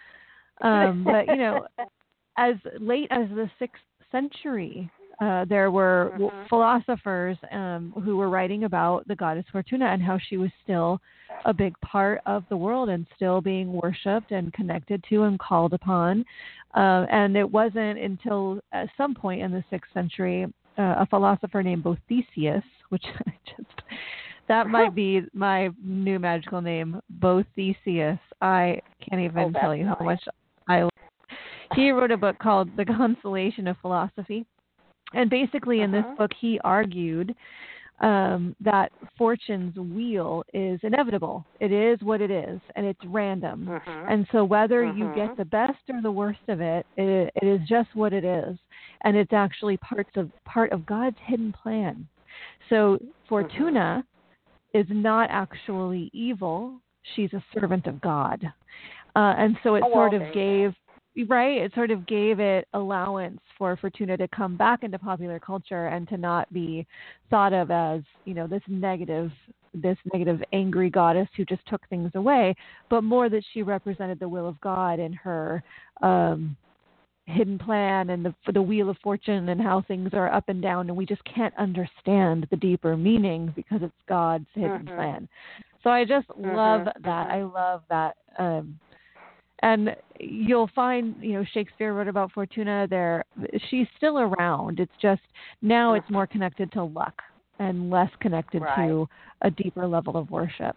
Um, but, you know, as late as the sixth century, Uh, there were mm-hmm. w- philosophers um, who were writing about the goddess Fortuna and how she was still a big part of the world and still being worshipped and connected to and called upon. Uh, and it wasn't until at some point in the sixth century, uh, a philosopher named Boethius, which I just, that might be my new magical name, Boethius. I can't even oh, tell you nice. how much I love. He wrote a book called The Consolation of Philosophy. And basically in this uh-huh. book, he argued um, that fortune's wheel is inevitable. It is what it is, and it's random. Uh-huh. And so whether uh-huh. you get the best or the worst of it, it, it is just what it is. And it's actually parts of part of God's hidden plan. So Fortuna uh-huh. is not actually evil. She's a servant of God. Uh, and so it oh, sort okay. of gave... Right, it sort of gave it allowance for Fortuna to come back into popular culture and to not be thought of as, you know, this negative, this negative, angry goddess who just took things away, but more that she represented the will of God in her um, hidden plan and the the wheel of fortune and how things are up and down, and we just can't understand the deeper meaning because it's God's hidden mm-hmm. plan. So I just mm-hmm. love that. Mm-hmm. I love that. Um, And you'll find, you know, Shakespeare wrote about Fortuna there. She's still around. It's just now it's more connected to luck and less connected right. to a deeper level of worship.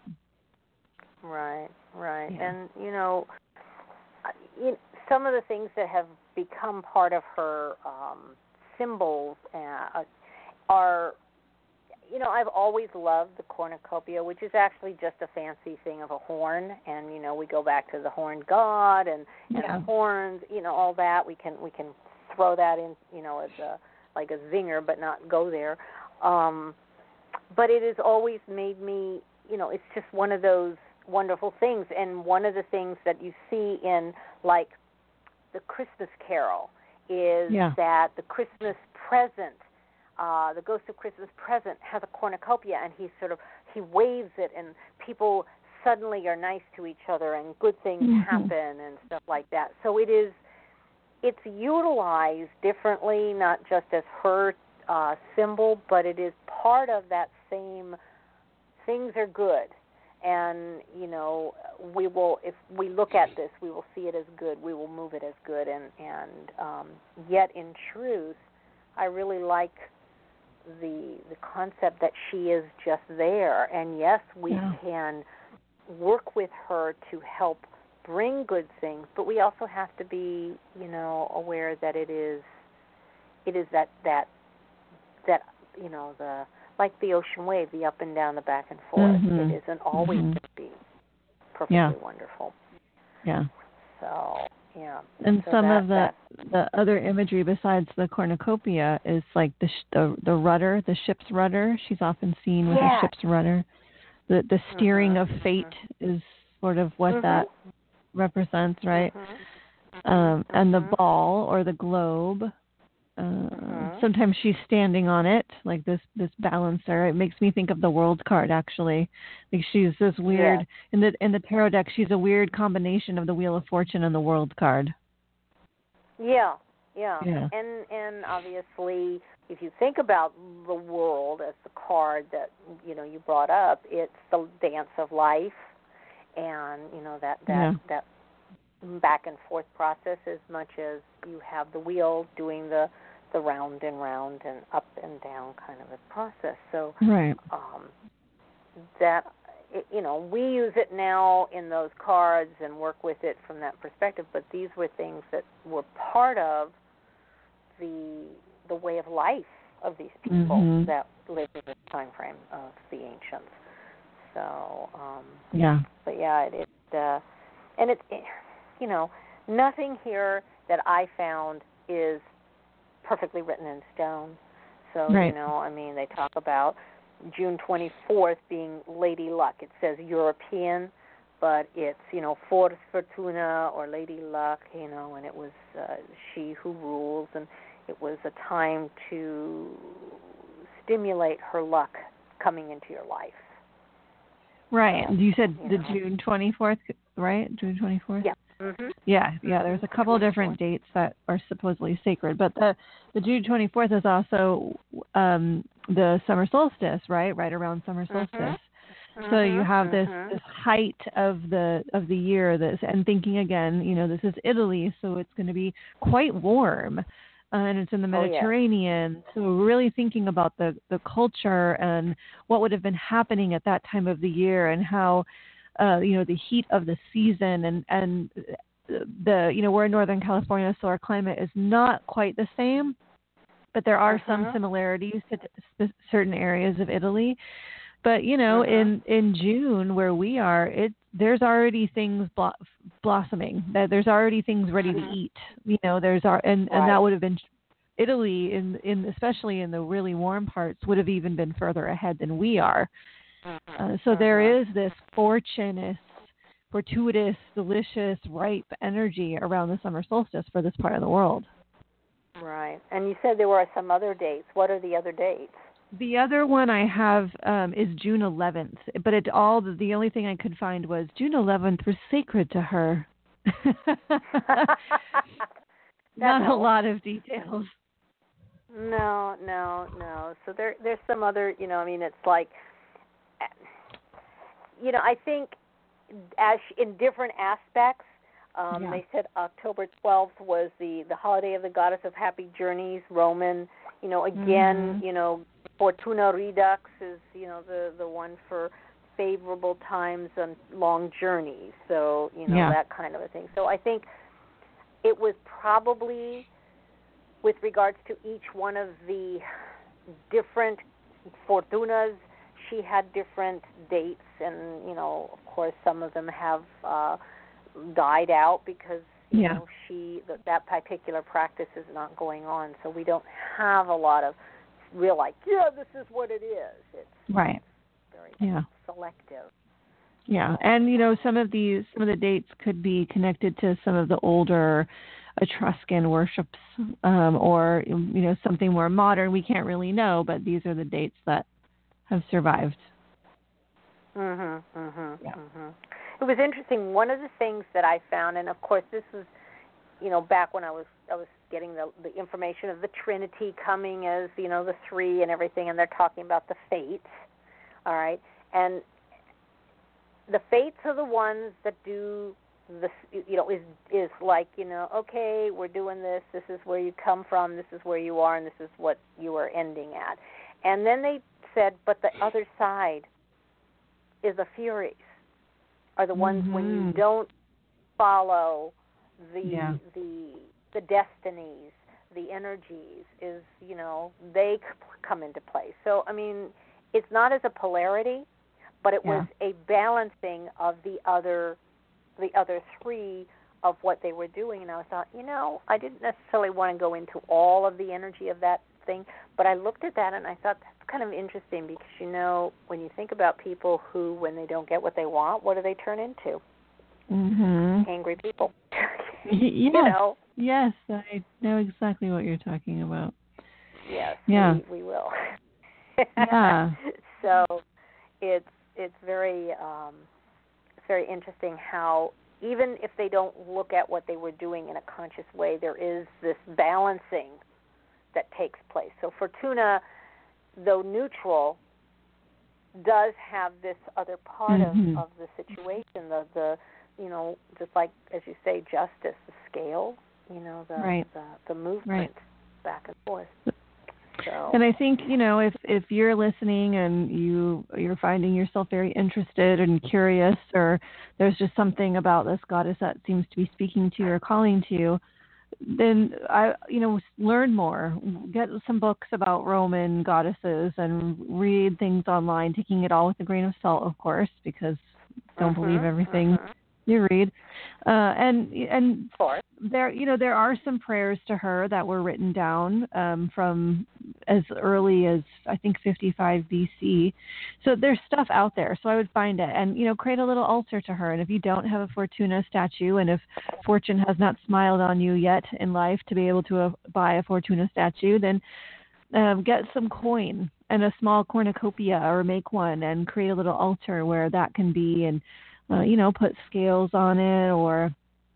Right, right. Yeah. And, you know, you, some of the things that have become part of her um, symbols uh, are, you know, I've always loved the cornucopia, which is actually just a fancy thing of a horn, and you know, we go back to the horned god and, and yeah. the horns, you know, all that. We can we can throw that in, you know, as a like a zinger, but not go there. Um, but it has always made me, you know, it's just one of those wonderful things, and one of the things that you see in like the Christmas Carol is yeah. that the Christmas present. Uh, the Ghost of Christmas Present has a cornucopia, and he sort of he waves it, and people suddenly are nice to each other, and good things mm-hmm. happen, and stuff like that. So it is, it's utilized differently, not just as her uh, symbol, but it is part of that same. Things are good, and you know we will. If we look at this, we will see it as good. We will move it as good, and and um, yet in truth, I really like. the the concept that she is just there, and yes, we yeah. can work with her to help bring good things, but we also have to be, you know, aware that it is it is that that that you know the like the ocean wave, the up and down, the back and forth. Mm-hmm. It isn't always mm-hmm. going to be perfectly yeah. wonderful. Yeah. So, yeah. And so some that, of the the other imagery besides the cornucopia is like the sh- the the rudder, the ship's rudder. She's often seen with yeah. a ship's rudder. The the steering mm-hmm. of fate mm-hmm. is sort of what mm-hmm. that represents, right? Mm-hmm. Um, mm-hmm. and the ball or the globe. Uh, mm-hmm. Sometimes she's standing on it, like this this balancer. It makes me think of the World card, actually. Like she's this weird yes. in the in the tarot deck. She's a weird combination of the Wheel of Fortune and the World card. Yeah, yeah, yeah. and and obviously, if you think about the world as the card that you know you brought up, it's the dance of life, and you know that that Yeah. that back and forth process as much as you have the wheel doing the the round and round and up and down kind of a process. So right. um, that it, you know we use it now in those cards and work with it from that perspective. But these were things that were part of the the way of life of these people mm-hmm. that lived in this time frame of the ancients. So um, yeah. But yeah, it, it uh, and it, it you know nothing here that I found is perfectly written in stone. So, right. you know, I mean, they talk about June twenty-fourth being Lady Luck. It says European, but it's, you know, Force Fortuna or Lady Luck, you know, and it was uh, she who rules, and it was a time to stimulate her luck coming into your life. Right. So, you said you the know. June twenty-fourth, right? June twenty-fourth? Yeah. Mm-hmm. Yeah, yeah, there's a couple of different dates that are supposedly sacred, but the, the June twenty-fourth is also um, the summer solstice, right? Right around summer solstice. Mm-hmm. So you have this, mm-hmm. this height of the of the year, this, and thinking again, you know, this is Italy, so it's going to be quite warm, uh, and it's in the Mediterranean. Oh, yeah. So really thinking about the, the culture and what would have been happening at that time of the year, and how Uh, you know, the heat of the season, and, and the, you know, we're in Northern California, so our climate is not quite the same, but there are uh-huh. some similarities to t- certain areas of Italy. But, you know, uh-huh. in, in June where we are, it there's already things blo- blossoming. There's already things ready uh-huh. to eat. You know, there's our, and, right. and that would have been Italy in, in especially in the really warm parts would have even been further ahead than we are. Uh, so there is this fortunate, fortuitous, delicious, ripe energy around the summer solstice for this part of the world. Right. And you said there were some other dates. What are the other dates? The other one I have um, is June eleventh, but it all the only thing I could find was June eleventh was sacred to her. Not a lot of details. No, no, no. So there, there's some other, you know, I mean, it's like, you know, I think as in different aspects, um, yeah. they said October twelfth was the, the holiday of the goddess of happy journeys, Roman. You know, again, mm-hmm. you know, Fortuna Redux is, you know, the, the one for favorable times and long journeys. So, you know, yeah. that kind of a thing. So I think it was probably with regards to each one of the different Fortunas, she had different dates, and, you know, of course, some of them have uh, died out because, you yeah. know, she that, that particular practice is not going on. So we don't have a lot of real, like, yeah, this is what it is. It's right. very yeah. selective. Yeah, and, you know, some of these, some of the dates could be connected to some of the older Etruscan worships, um, or, you know, something more modern. We can't really know, but these are the dates that have survived. Mhm, mhm, yeah. mhm. It was interesting. One of the things that I found, and of course, this was, you know, back when I was I was getting the the information of the Trinity coming as, you know, the three and everything, and they're talking about the fates. All right, and the fates are the ones that do the, you know, is is like, you know, okay, we're doing this. This is where you come from. This is where you are, and this is what you are ending at. And then they said, but the other side is the Furies, are the ones mm-hmm. when you don't follow the yeah. the the destinies, the energies, is, you know, they come into play. So I mean, it's not as a polarity, but it Yeah. was a balancing of the other the other three of what they were doing. And I thought, you know, I didn't necessarily want to go into all of the energy of that thing, but I looked at that and I thought that's kind of interesting because, you know, when you think about people who, when they don't get what they want, what do they turn into? Mm-hmm. Angry people. Yes. You know? Yes, I know exactly what you're talking about. Yes, yeah. we, we will. Yeah. So it's it's very um, it's very interesting how even if they don't look at what they were doing in a conscious way, there is this balancing that takes place. So Fortuna, though neutral, does have this other part mm-hmm. of, of the situation, the the you know, just like as you say, justice, the scale, you know, the right. the, the movement right. back and forth. So. And I think, you know, if if you're listening and you you're finding yourself very interested and curious, or there's just something about this goddess that seems to be speaking to you or calling to you, then I you know learn more. Get some books about Roman goddesses and read things online, taking it all with a grain of salt, of course, because don't mm-hmm, believe everything mm-hmm. you read. Uh, and and there you know there are some prayers to her that were written down um, from as early as I think fifty-five B C. So there's stuff out there. So I would find it and you know create a little altar to her. And if you don't have a Fortuna statue, and if Fortune has not smiled on you yet in life to be able to uh, buy a Fortuna statue, then um, get some coin and a small cornucopia, or make one and create a little altar where that can be, and uh, you know put scales on it, or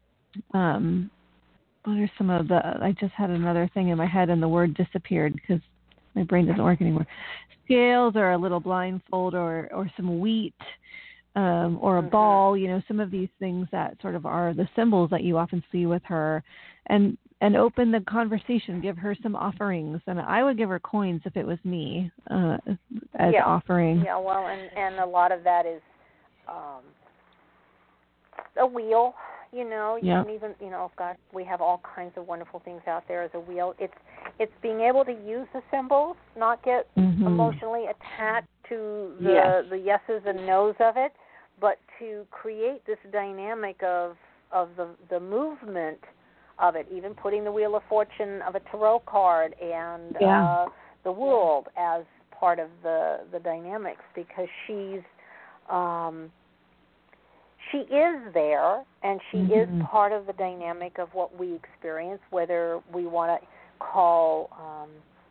um, what are some of the? I just had another thing in my head and the word disappeared because my brain doesn't work anymore. Scales, or a little blindfold, or or some wheat, um, or a mm-hmm. ball. You know, some of these things that sort of are the symbols that you often see with her, and and open the conversation. Give her some offerings, and I would give her coins if it was me uh, as yeah. offering. Yeah, well, and and a lot of that is um, a wheel. You know, you yeah. can even, you know, gosh, we have all kinds of wonderful things out there as a wheel. It's it's being able to use the symbols, not get mm-hmm. emotionally attached to the yes. the yeses and nos of it, but to create this dynamic of of the the movement of it, even putting the Wheel of Fortune of a tarot card and yeah. uh, the world as part of the the dynamics, because she's um, she is there, and she mm-hmm. is part of the dynamic of what we experience, whether we want to call um,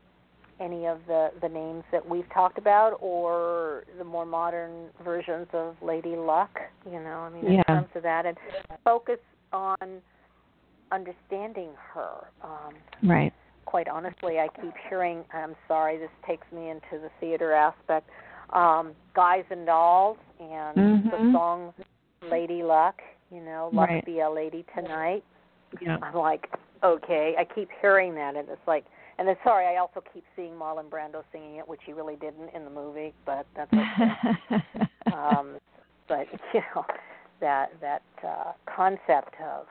any of the, the names that we've talked about, or the more modern versions of Lady Luck, you know, I mean, in yeah. terms of that, and focus on understanding her. Um, right. Quite honestly, I keep hearing, I'm sorry, this takes me into the theater aspect, um, Guys and Dolls, and mm-hmm. the song Lady Luck, you know, Luck right. be a lady tonight. Yeah. I'm like, okay, I keep hearing that, and it's like, and then, sorry, I also keep seeing Marlon Brando singing it, which he really didn't in the movie, but that's okay. um, but, you know, that, that uh, concept of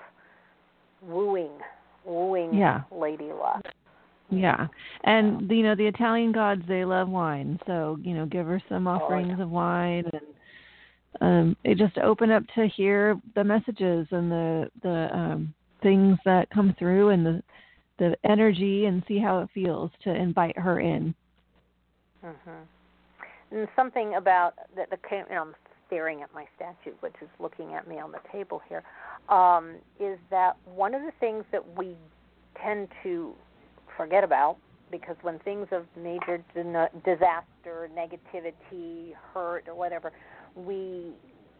wooing, wooing yeah. Lady Luck. Yeah, and you know the Italian gods, they love wine, so you know give her some offerings oh, yeah. of wine, and um, it just open up to hear the messages and the the um, things that come through, and the the energy, and see how it feels to invite her in. Mhm. And something about the, the you know, I'm staring at my statue, which is looking at me on the table here, um, is that one of the things that we tend to forget about, because when things of major disaster, negativity, hurt, or whatever, we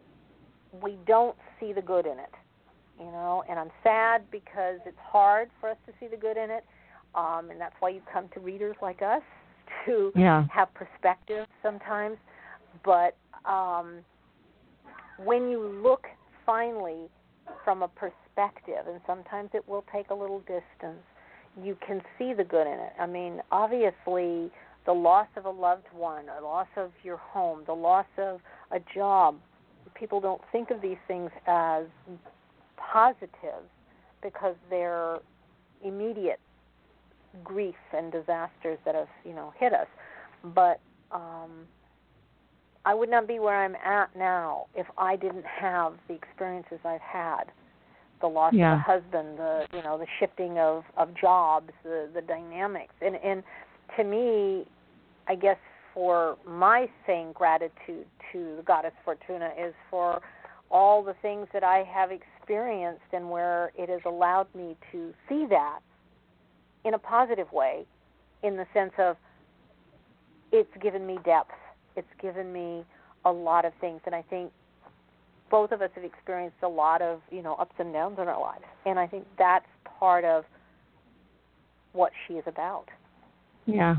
we don't see the good in it, you know. And I'm sad because it's hard for us to see the good in it, um, and that's why you come to readers like us to yeah. have perspective sometimes. But um, when you look finally from a perspective, and sometimes it will take a little distance, you can see the good in it. I mean, obviously, the loss of a loved one, the loss of your home, the loss of a job, people don't think of these things as positive because they're immediate grief and disasters that have, you know, hit us. But um, I would not be where I'm at now if I didn't have the experiences I've had. The loss yeah. of a husband, the you know, the shifting of, of jobs, the, the dynamics. And and to me, I guess for my saying gratitude to the goddess Fortuna is for all the things that I have experienced and where it has allowed me to see that in a positive way, in the sense of it's given me depth. It's given me a lot of things. And I think both of us have experienced a lot of, you know, ups and downs in our lives. And I think that's part of what she is about. Yeah.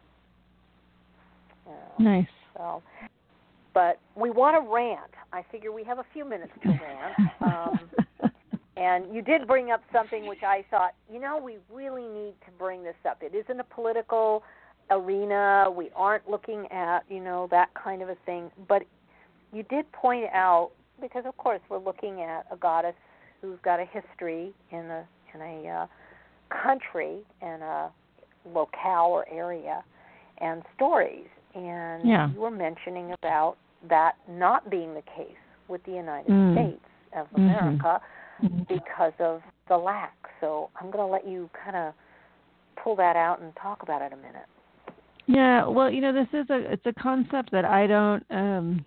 Yeah. Nice. So, but we want to rant. I figure we have a few minutes to rant. Um, and you did bring up something which I thought, you know, we really need to bring this up. It isn't a political arena. We aren't looking at, you know, that kind of a thing. But you did point out, because of course we're looking at a goddess who's got a history in a in a uh, country and a locale or area and stories. And yeah. you were mentioning about that not being the case with the United mm. States of America mm-hmm. because of the lack. So I'm going to let you kind of pull that out and talk about it a minute. Yeah, well, you know, this is a it's a concept that I don't um,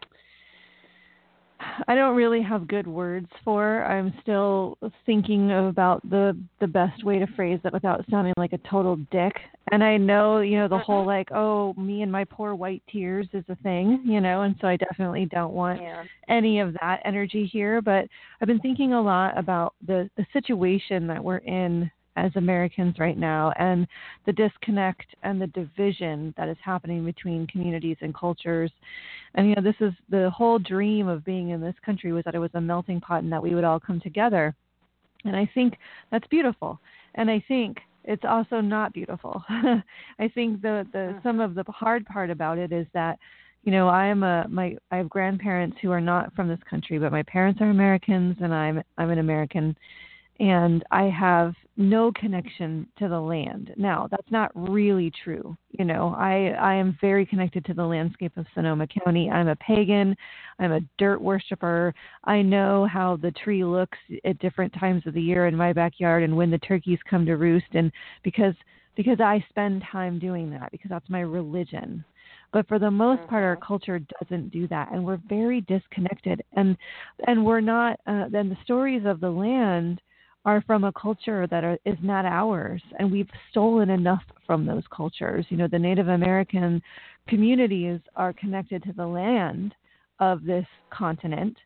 I don't really have good words for. I'm still thinking about the the best way to phrase it without sounding like a total dick. And I know, you know, the whole like, oh, me and my poor white tears is a thing, you know, and so I definitely don't want yeah. any of that energy here. But I've been thinking a lot about the, the situation that we're in as Americans right now, and the disconnect and the division that is happening between communities and cultures. And, you know, this is the whole dream of being in this country, was that it was a melting pot and that we would all come together. And I think that's beautiful. And I think it's also not beautiful. I think the, the some of the hard part about it is that, you know, I am a my I have grandparents who are not from this country, but my parents are Americans and I'm I'm an American. And I have no connection to the land. Now, that's not really true. You know, I, I am very connected to the landscape of Sonoma County. I'm a pagan. I'm a dirt worshiper. I know how the tree looks at different times of the year in my backyard and when the turkeys come to roost. And because because I spend time doing that, because that's my religion. But for the most part, our culture doesn't do that, and we're very disconnected. And and we're not. Uh, then the stories of the land are from a culture that are, is not ours, and we've stolen enough from those cultures. You know, the Native American communities are connected to the land of this continent,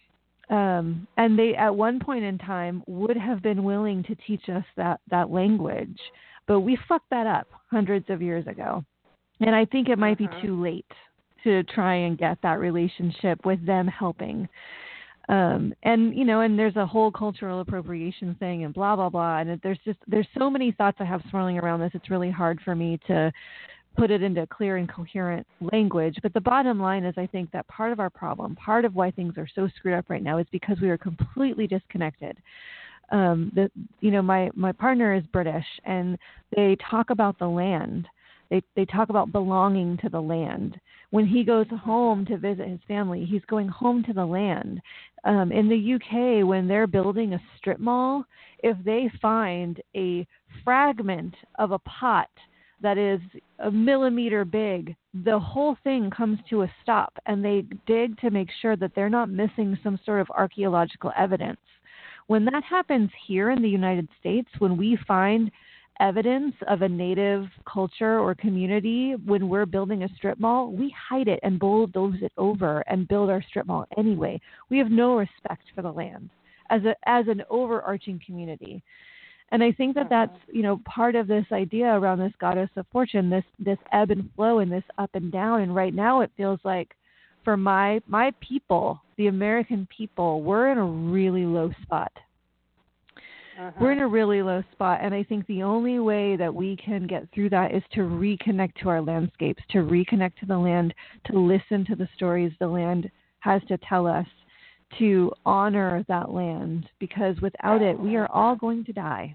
um, and they, at one point in time, would have been willing to teach us that, that language, but we fucked that up hundreds of years ago. And I think it might uh-huh. be too late to try and get that relationship with them helping. Um, and, you know, and there's a whole cultural appropriation thing and blah, blah, blah. And there's just, there's so many thoughts I have swirling around this. It's really hard for me to put it into clear and coherent language. But the bottom line is, I think that part of our problem, part of why things are so screwed up right now is because we are completely disconnected. Um, the, you know, my, my partner is British, and they talk about the land. They they talk about belonging to the land. When he goes home to visit his family, he's going home to the land. Um, in the U K, when they're building a strip mall, if they find a fragment of a pot that is a millimeter big, the whole thing comes to a stop, and they dig to make sure that they're not missing some sort of archaeological evidence. When that happens here in the United States, when we find evidence of a native culture or community, when we're building a strip mall, we hide it and bulldoze it over and build our strip mall anyway. We have no respect for the land as a as an overarching community. And I think that that's, you know, part of this idea around this goddess of fortune, this this ebb and flow and this up and down. And right now it feels like for my my people, the American people, we're in a really low spot. Uh-huh. We're in a really low spot, and I think the only way that we can get through that is to reconnect to our landscapes, to reconnect to the land, to listen to the stories the land has to tell us, to honor that land, because without it, we are all going to die.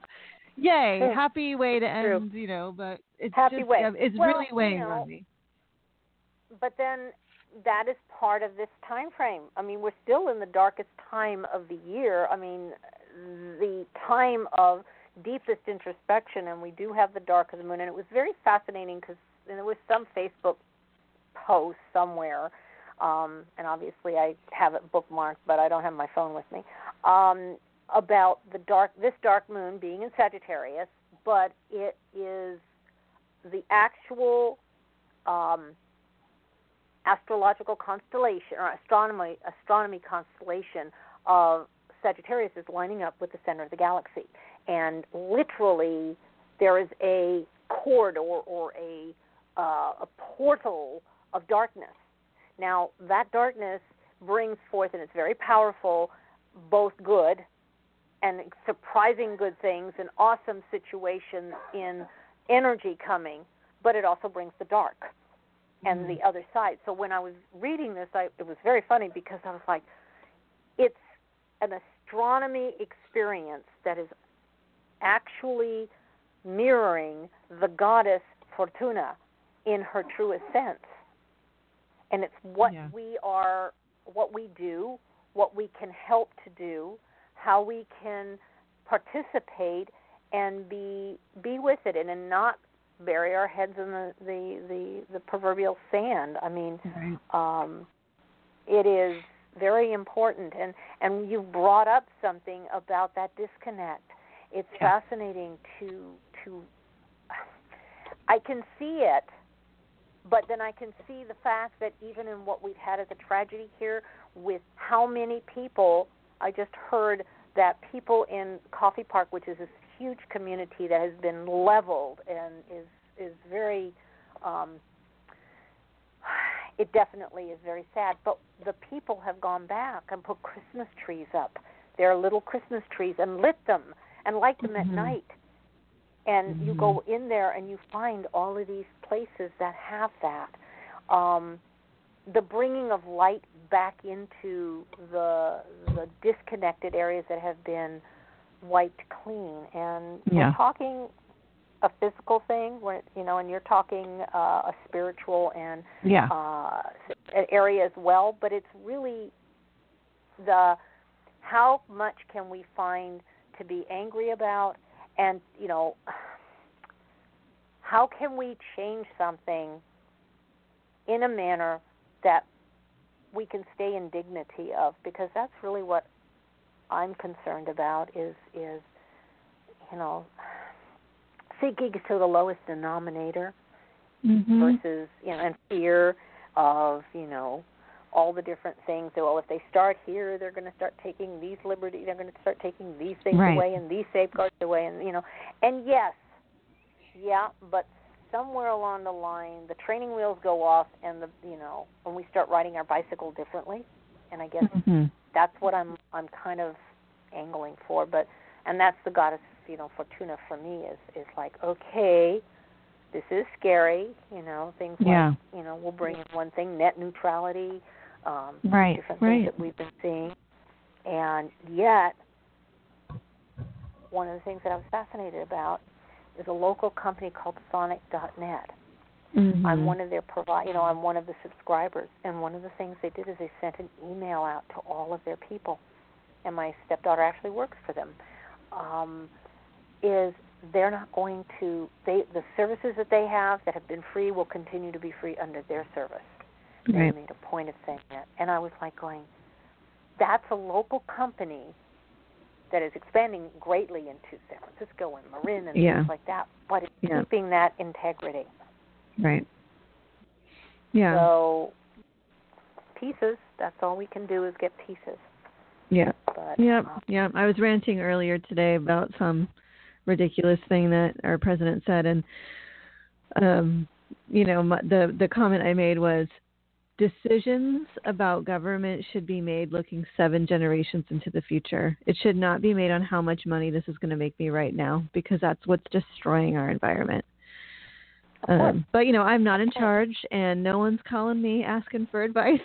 Yay! Happy way to end, you know, but it's Happy just, way. it's well, really weighing you know, on me. but then that is part of this time frame. I mean, we're still in the darkest time of the year. I mean, the time of deepest introspection, and we do have the dark of the moon. And it was very fascinating because there was some Facebook post somewhere, um, and obviously I have it bookmarked, but I don't have my phone with me, um, about the dark, this dark moon being in Sagittarius, but it is the actual um, astrological constellation, or astronomy astronomy constellation of Sagittarius is lining up with the center of the galaxy. And literally there is a corridor or a, uh, a portal of darkness. Now, that darkness brings forth, and it's very powerful, both good and surprising good things and awesome situations in energy coming, but it also brings the dark and mm-hmm. the other side. So when I was reading this, I, it was very funny because I was like, it's an astronomy experience that is actually mirroring the goddess Fortuna in her truest sense. And it's what yeah. we are, what we do, what we can help to do, how we can participate and be be with it and, and not bury our heads in the, the, the, the proverbial sand. I mean, right. um, it is very important. And, and you brought up something about that disconnect. It's yeah. fascinating to to. I can see it, but then I can see the fact that even in what we've had as a tragedy here, with how many people, I just heard that people in Coffee Park, which is this huge community that has been leveled and is is very. Um, it definitely is very sad, but the people have gone back and put Christmas trees up. Their little Christmas trees and lit them. And light them mm-hmm. at night. And mm-hmm. you go in there and you find all of these places that have that. Um, the bringing of light back into the the disconnected areas that have been wiped clean. And yeah. we're talking a physical thing, where, you know, and you're talking uh, a spiritual and yeah. uh, area as well. But it's really the how much can we find to be angry about, and, you know, how can we change something in a manner that we can stay in dignity of, because that's really what I'm concerned about is, is you know, seeking to the lowest denominator mm-hmm. versus, you know, and fear of, you know, all the different things. Well, if they start here, they're going to start taking these liberties. They're going to start taking these things right. away and these safeguards away, and you know. And yes, yeah, but somewhere along the line, the training wheels go off, and the you know, when we start riding our bicycle differently. And I guess mm-hmm. that's what I'm I'm kind of angling for. But and that's the goddess, you know, Fortuna for me is is like, okay, this is scary, you know, things yeah. like, you know, we'll bring in one thing, net neutrality. Um, right, different right. things that we've been seeing. And yet, one of the things that I was fascinated about is a local company called Sonic dot net. Mm-hmm. I'm one of their provi- you know, I'm one of the subscribers, and one of the things they did is they sent an email out to all of their people, and my stepdaughter actually works for them. Um, is they're not going to they the services that they have that have been free will continue to be free under their service. Right. They made a point of saying that. And I was like going, that's a local company that is expanding greatly into San Francisco and Marin and yeah. things like that, but it's yeah. keeping that integrity. Right. Yeah. So pieces, that's all we can do is get pieces. Yeah. But, yeah. Uh, yeah. I was ranting earlier today about some ridiculous thing that our president said, and, um, you know, my, the, the comment I made was, decisions about government should be made looking seven generations into the future. It should not be made on how much money this is going to make me right now, because that's what's destroying our environment. Um, but, you know, I'm not in charge, and no one's calling me asking for advice.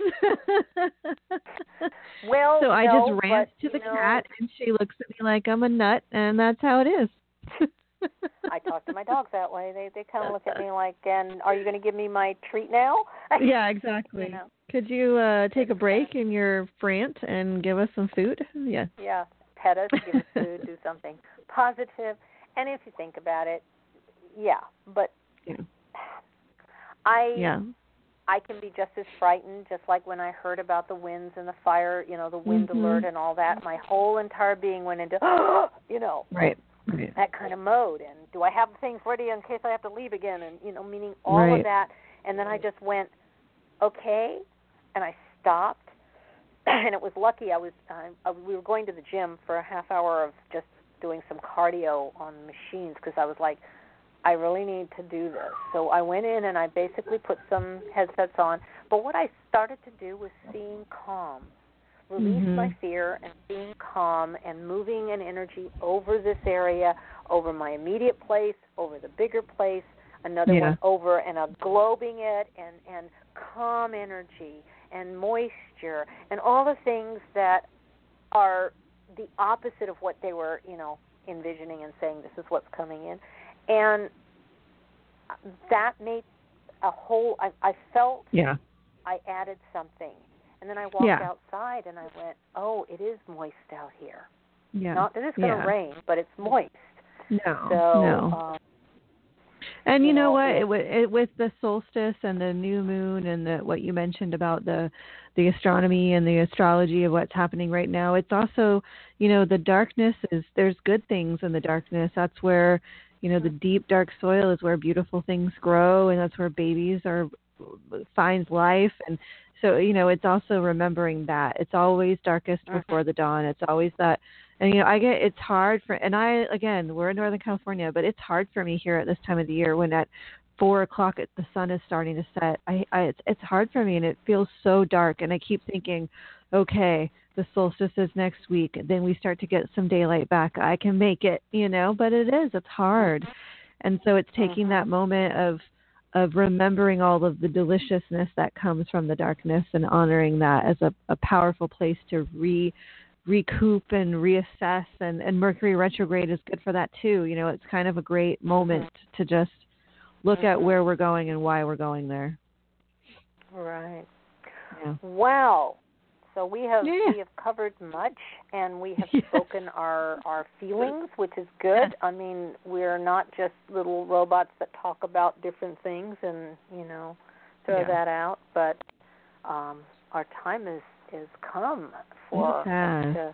well, so I no, just rant but, to the know, cat, and she looks at me like I'm a nut, and that's how it is. I talk to my dogs that way. They they kind of look at me like, "And are you going to give me my treat now?" Yeah, exactly. You know? Could you uh, take a break in your front and give us some food? Yeah. Yeah, pet us, give us food, do something positive. And if you think about it, yeah, but yeah. I yeah. I can be just as frightened, just like when I heard about the winds and the fire, you know, the wind mm-hmm. alert and all that. My whole entire being went into, you know, right. Right. that kind of mode. And do I have things ready in case I have to leave again? And, you know, meaning all right. of that. And then I just went, okay, and I stopped. And it was lucky I was, uh, I, we were going to the gym for a half hour of just doing some cardio on machines because I was like, I really need to do this. So I went in and I basically put some headsets on. But what I started to do was seeing calm, release mm-hmm. my fear and being calm and moving an energy over this area, over my immediate place, over the bigger place, another yeah. one over, and I'm globing it and, and calm energy and moisture and all the things that are the opposite of what they were, you know, envisioning and saying this is what's coming in. And that made a whole, I, I felt yeah. I added something. And then I walked yeah. outside and I went, oh, it is moist out here. Yeah. Not that it's going to yeah. rain, but it's moist. No, so, no. Um, and you, you know, know what? it, It, it, with the solstice and the new moon and the, what you mentioned about the the astronomy and the astrology of what's happening right now, it's also, you know, the darkness is, there's good things in the darkness. That's where, you know, the deep, dark soil is where beautiful things grow, and that's where babies are finds life. And so, you know, it's also remembering that it's always darkest before the dawn. It's always that. And, you know, I get, it's hard for, and I, again, we're in Northern California, but it's hard for me here at this time of the year when at four o'clock it, the sun is starting to set. I, I it's, it's hard for me, and it feels so dark. And I keep thinking, okay, the solstice is next week. Then we start to get some daylight back. I can make it, you know, but it is, it's hard. And so it's taking mm-hmm. that moment of, of remembering all of the deliciousness that comes from the darkness and honoring that as a, a powerful place to re recoup and reassess, and, and Mercury retrograde is good for that too. You know, it's kind of a great moment mm-hmm. to just look mm-hmm. at where we're going and why we're going there. Right. Yeah. Wow. So we have yeah. we have covered much, and we have yeah. spoken our, our feelings, which is good. I mean, we're not just little robots that talk about different things and, you know, throw yeah. that out, but um, our time is is come for us to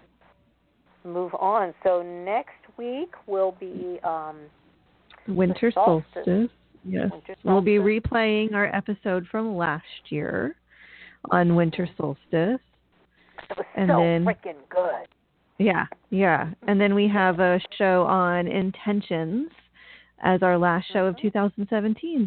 move on. So next week will be um, Winter solstice. solstice. Yes, Winter solstice. We'll be replaying our episode from last year on winter solstice. It was and so then, freaking good. Yeah, yeah. And then we have a show on intentions as our last show mm-hmm. of two thousand seventeen.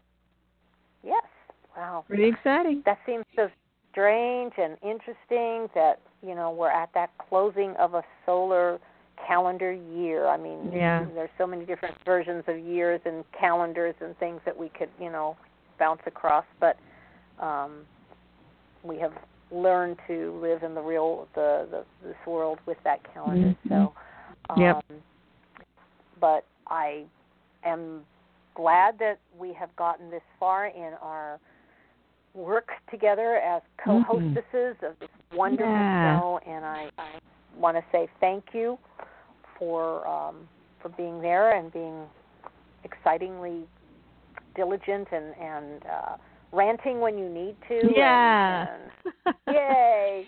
Yes. Wow. Pretty exciting. That seems so strange and interesting that, you know, we're at that closing of a solar calendar year. I mean, yeah. there's so many different versions of years and calendars and things that we could, you know, bounce across, but um, we have learned to live in the real, the, the this world with that calendar. Mm-hmm. So, um, yep. but I am glad that we have gotten this far in our work together as co-hostesses mm-hmm. of this wonderful yeah. show, and I, I want to say thank you for um, for being there and being excitingly diligent and, and uh, ranting when you need to. Yeah. And, and yay!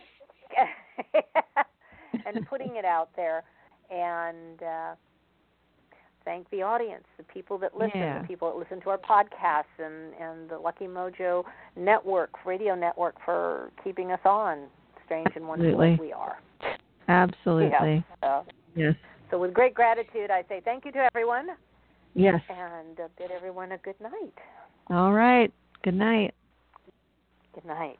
And putting it out there. And uh, thank the audience, the people that listen, yeah. the people that listen to our podcasts, and, and the Lucky Mojo Network, radio network, for keeping us on, strange and wonderful as we are. Absolutely. Yeah. So, yes. So with great gratitude, I say thank you to everyone. Yes. And uh, bid everyone a good night. All right. Good night. Good night.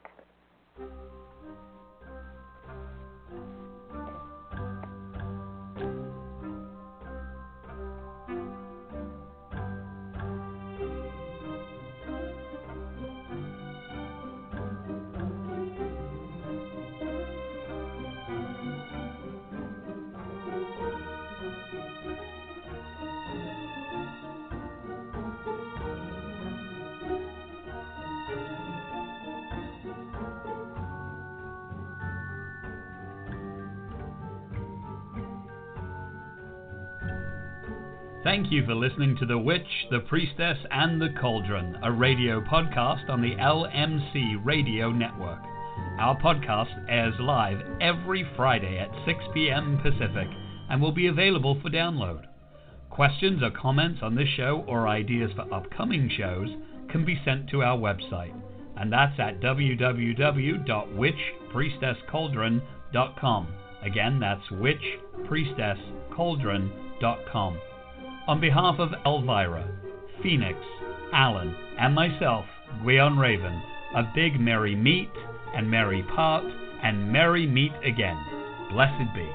Thank you for listening to The Witch, the Priestess, and the Cauldron, a radio podcast on the L M C Radio Network. Our podcast airs live every Friday at six p.m. Pacific and will be available for download. Questions or comments on this show or ideas for upcoming shows can be sent to our website, and that's at w w w dot witch priestess cauldron dot com. Again, that's witch priestess cauldron dot com. On behalf of Elvira, Phoenix, Alan, and myself, Gwion Raven, a big merry meet and merry part and merry meet again. Blessed be.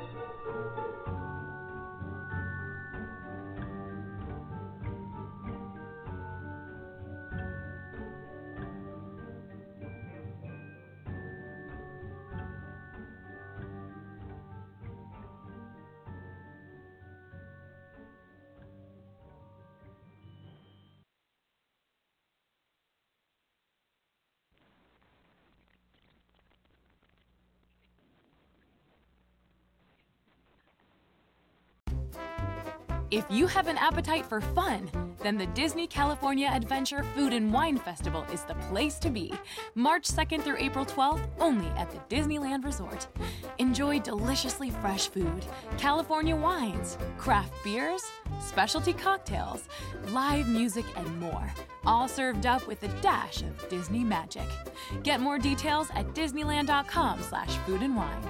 If you have an appetite for fun, then the Disney California Adventure Food and Wine Festival is the place to be. March second through April twelfth, only at the Disneyland Resort. Enjoy deliciously fresh food, California wines, craft beers, specialty cocktails, live music, and more. All served up with a dash of Disney magic. Get more details at disneyland.com slash food and wine.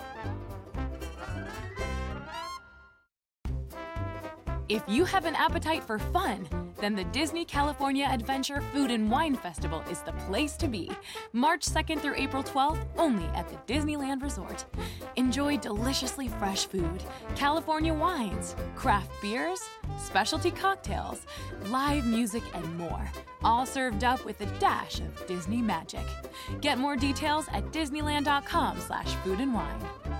If you have an appetite for fun, then the Disney California Adventure Food and Wine Festival is the place to be. March second through April twelfth, only at the Disneyland Resort. Enjoy deliciously fresh food, California wines, craft beers, specialty cocktails, live music, and more. All served up with a dash of Disney magic. Get more details at disneyland.com slash food and wine.